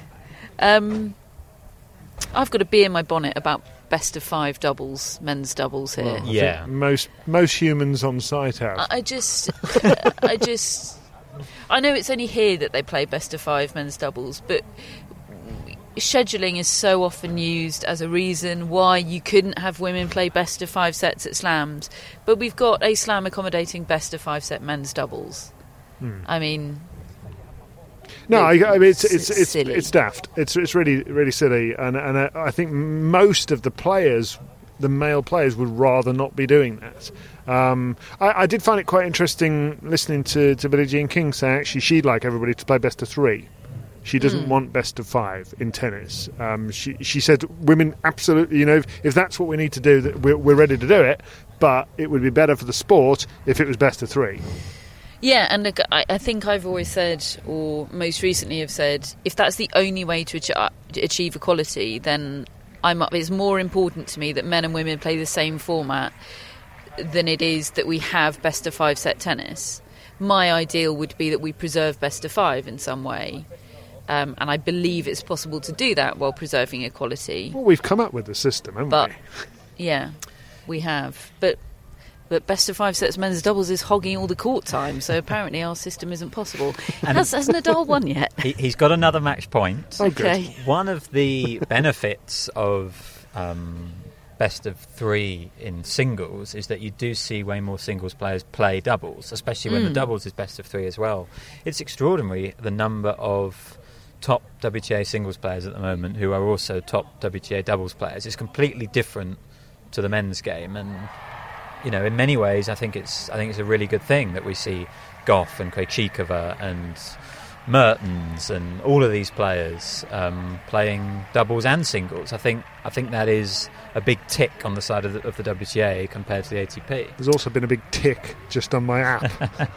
Um, I've got a bee in my bonnet about best of five doubles, men's doubles here. Well, I Yeah. think most most humans on site have. I, I just, I just, I know it's only here that they play best of five men's doubles, but scheduling is so often used as a reason why you couldn't have women play best of five sets at slams. But we've got a slam accommodating best of five set men's doubles. Hmm. I mean. No, I, I mean it's it's It's it's silly. it's daft. It's it's really really silly, and and I, I think most of the players, the male players, would rather not be doing that. Um, I, I did find it quite interesting listening to to Billie Jean King say actually she'd like everybody to play best of three. She doesn't Mm. want best of five in tennis. Um, she she said women absolutely, you know, if, if that's what we need to do, that we're, we're ready to do it. But it would be better for the sport if it was best of three. Yeah, and look, I, I think I've always said, or most recently have said, if that's the only way to ach- uh, achieve equality, then I'm up. It's more important to me that men and women play the same format than it is that we have best of five set tennis. My ideal would be that we preserve best of five in some way. Um, and I believe it's possible to do that while preserving equality. Well, we've come up with the system, haven't But, we? yeah, we have. But but best of five sets men's doubles is hogging all the court time, so apparently our system isn't possible. Has, has Nadal won yet? He, he's got another match point. Oh, good. Okay. One of the benefits of um, best of three in singles is that you do see way more singles players play doubles, especially when Mm. the doubles is best of three as well. It's extraordinary the number of top W T A singles players at the moment who are also top W T A doubles players. It's completely different to the men's game, and you know, in many ways, I think it's I think it's a really good thing that we see Goff and Krejcikova and Mertens and all of these players um, playing doubles and singles. I think I think that is a big tick on the side of the, of the W T A compared to the A T P. There's also been a big tick just on my app.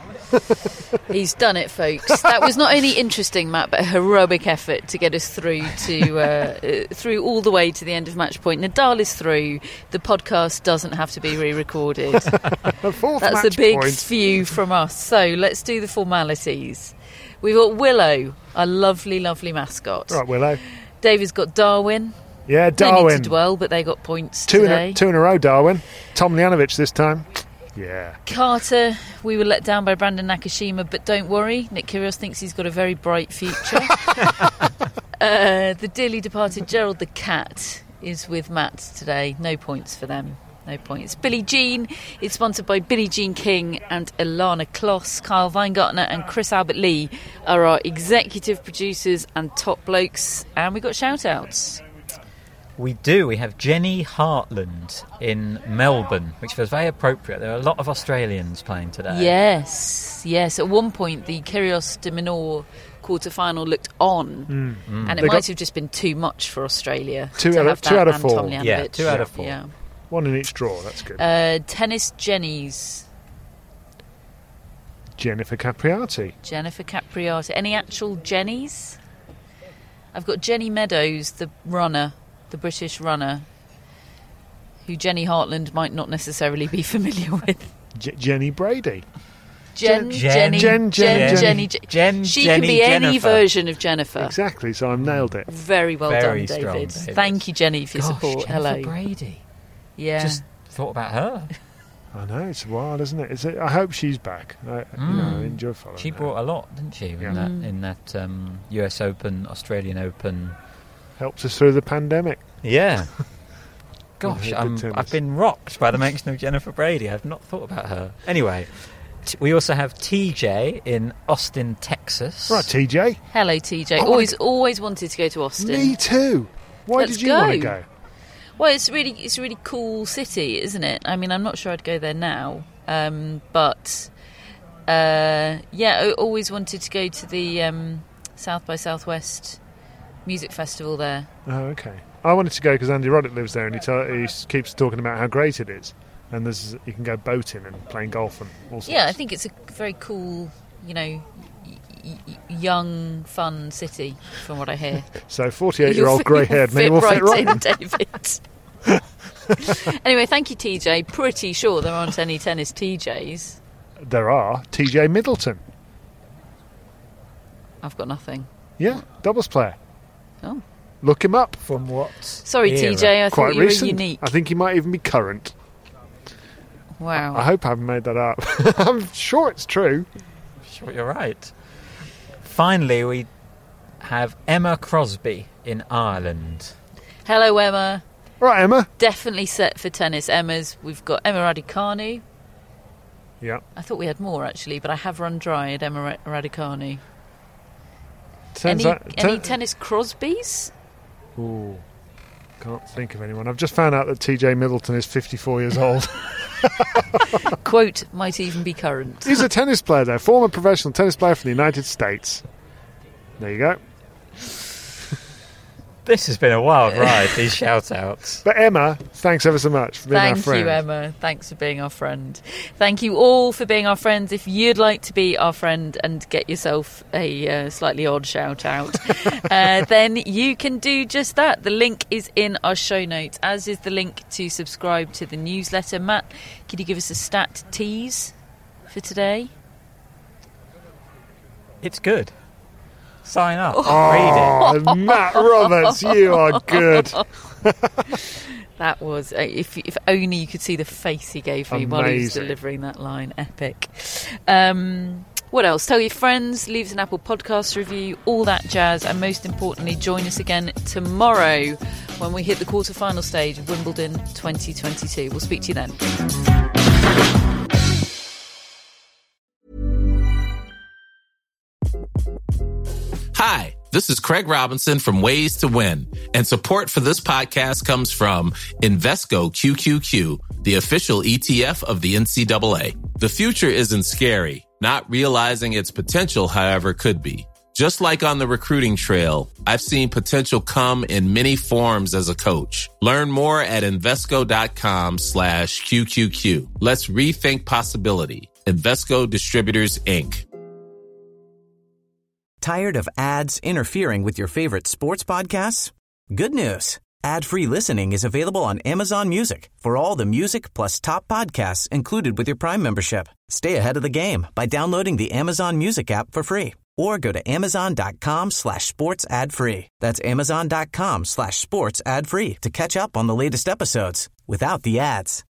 He's done it, folks. That was not only interesting, Matt, but a heroic effort to get us through to uh, uh, through all the way to the end of match point. Nadal is through. The podcast doesn't have to be re-recorded. The fourth That's a match big point. few from us. So let's do the formalities. We've got Willow, a lovely, lovely mascot. Right, Willow. David's got Darwin. Yeah, No need Darwin. to dwell, but they got points Two in, today. a, two in a row, Darwin. Tom Ljanovic this time. Yeah. Carter, we were let down by Brandon Nakashima, but don't worry, Nick Kyrgios thinks he's got a very bright future. uh, the dearly departed Gerald the Cat is with Matt today. No points for them. No points. Billie Jean is sponsored by Billie Jean King and Ilana Kloss. Kyle Weingartner and Chris Albert Lee are our executive producers and top blokes. And we got shout-outs. We do. We have Jenny Hartland in Melbourne, which feels very appropriate. There are a lot of Australians playing today. Yes, yes. At one point, the Kyrgios de Minaur quarter-final looked on, Mm. and it They might got- have just been too much for Australia. Two to out of- have two that out of and four. Tom Ljanovic. Yeah, two out of four. Yeah. One in each draw, that's good. Uh, tennis Jennies, Jennifer Capriati. Jennifer Capriati. Any actual Jennies? I've got Jenny Meadows, the runner, the British runner, who Jenny Hartland might not necessarily be familiar with. J- Jenny Brady. Jen, Jen- Jenny, Jen- Jen- Jenny, Jen- Jen- She Jenny can be any Jennifer. version of Jennifer. Exactly, so I've nailed it. Very well Very done, strong, David. David. Thank you, Jenny, for your Gosh, support. Jennifer Hello. Brady. Yeah. Just thought about her. I know, it's wild, isn't it? It's a, I hope she's back. I, you know, I enjoy following She her. brought a lot, didn't she, in Yeah. that Mm. in that um, U S Open, Australian Open, Helped us through the pandemic. Yeah. Gosh, Oh, I'm, good I've been rocked by the mention of Jennifer Brady. I've not thought about her. Anyway, t- we also have T J in Austin, Texas. Right, T J. Hello, T J. Oh, always, I- always wanted to go to Austin. Me too. Why Let's did you go. want to go? Well, it's really, it's a really cool city, isn't it? I mean, I'm not sure I'd go there now, um, but uh, yeah, I always wanted to go to the um, South by Southwest music festival there. Oh, okay. I wanted to go because Andy Roddick lives there, and he, tell, he keeps talking about how great it is. And there's you can go boating and playing golf and all sorts. Yeah, I think it's a very cool, you know, y- y- young, fun city, from what I hear. So forty-eight-year-old You'll grey-haired fit me will fit right in, in. David. Anyway, thank you, T J. Pretty sure there aren't any tennis T Js. There are T J Middleton. I've got nothing. Yeah, doubles player. Oh. Look him up. From what? Sorry, era? T J, I Quite thought you recent. were unique. I think he might even be current. Wow. I hope I haven't made that up. I'm sure it's true. Sure, you're right. Finally, we have Emma Crosby in Ireland. Hello, Emma. Right, Emma. Definitely set for tennis. Emma's. We've got Emma Raducanu. Yeah. I thought we had more, actually, but I have run dry at Emma Ra- Raducanu. Turns Any, out, any turn- tennis Crosbys? Ooh, can't think of anyone. I've just found out that T J Middleton is fifty-four years old. Quote, might even be current. He's a tennis player, though. Former professional tennis player for the United States. There you go. This has been a wild ride, these shout-outs. But Emma, thanks ever so much for being Thank our friend. you, Emma. Thanks for being our friend. Thank you all for being our friends. If you'd like to be our friend and get yourself a uh, slightly odd shout-out, uh, then you can do just that. The link is in our show notes, as is the link to subscribe to the newsletter. Matt, could you give us a stat tease for today? It's good. Sign up. Oh, Read it. Matt Roberts, you are good. That was, uh, if if only you could see the face he gave me while he was Amazing. delivering that line. Epic. Um, what else? Tell your friends, leave us an Apple Podcast review, all that jazz, and most importantly, join us again tomorrow when we hit the quarter-final stage of Wimbledon twenty twenty-two. We'll speak to you then. Hi, this is Craig Robinson from Ways to Win, and support for this podcast comes from Invesco Q Q Q, the official E T F of the N C double A. The future isn't scary. Not realizing its potential, however, could be. Just like on the recruiting trail, I've seen potential come in many forms as a coach. Learn more at Invesco.com slash QQQ. Let's rethink possibility. Invesco Distributors, Incorporated. Tired of ads interfering with your favorite sports podcasts? Good news. Ad-free listening is available on Amazon Music for all the music plus top podcasts included with your Prime membership. Stay ahead of the game by downloading the Amazon Music app for free or go to amazon.com slash sports ad free. That's amazon.com slash sports ad free to catch up on the latest episodes without the ads.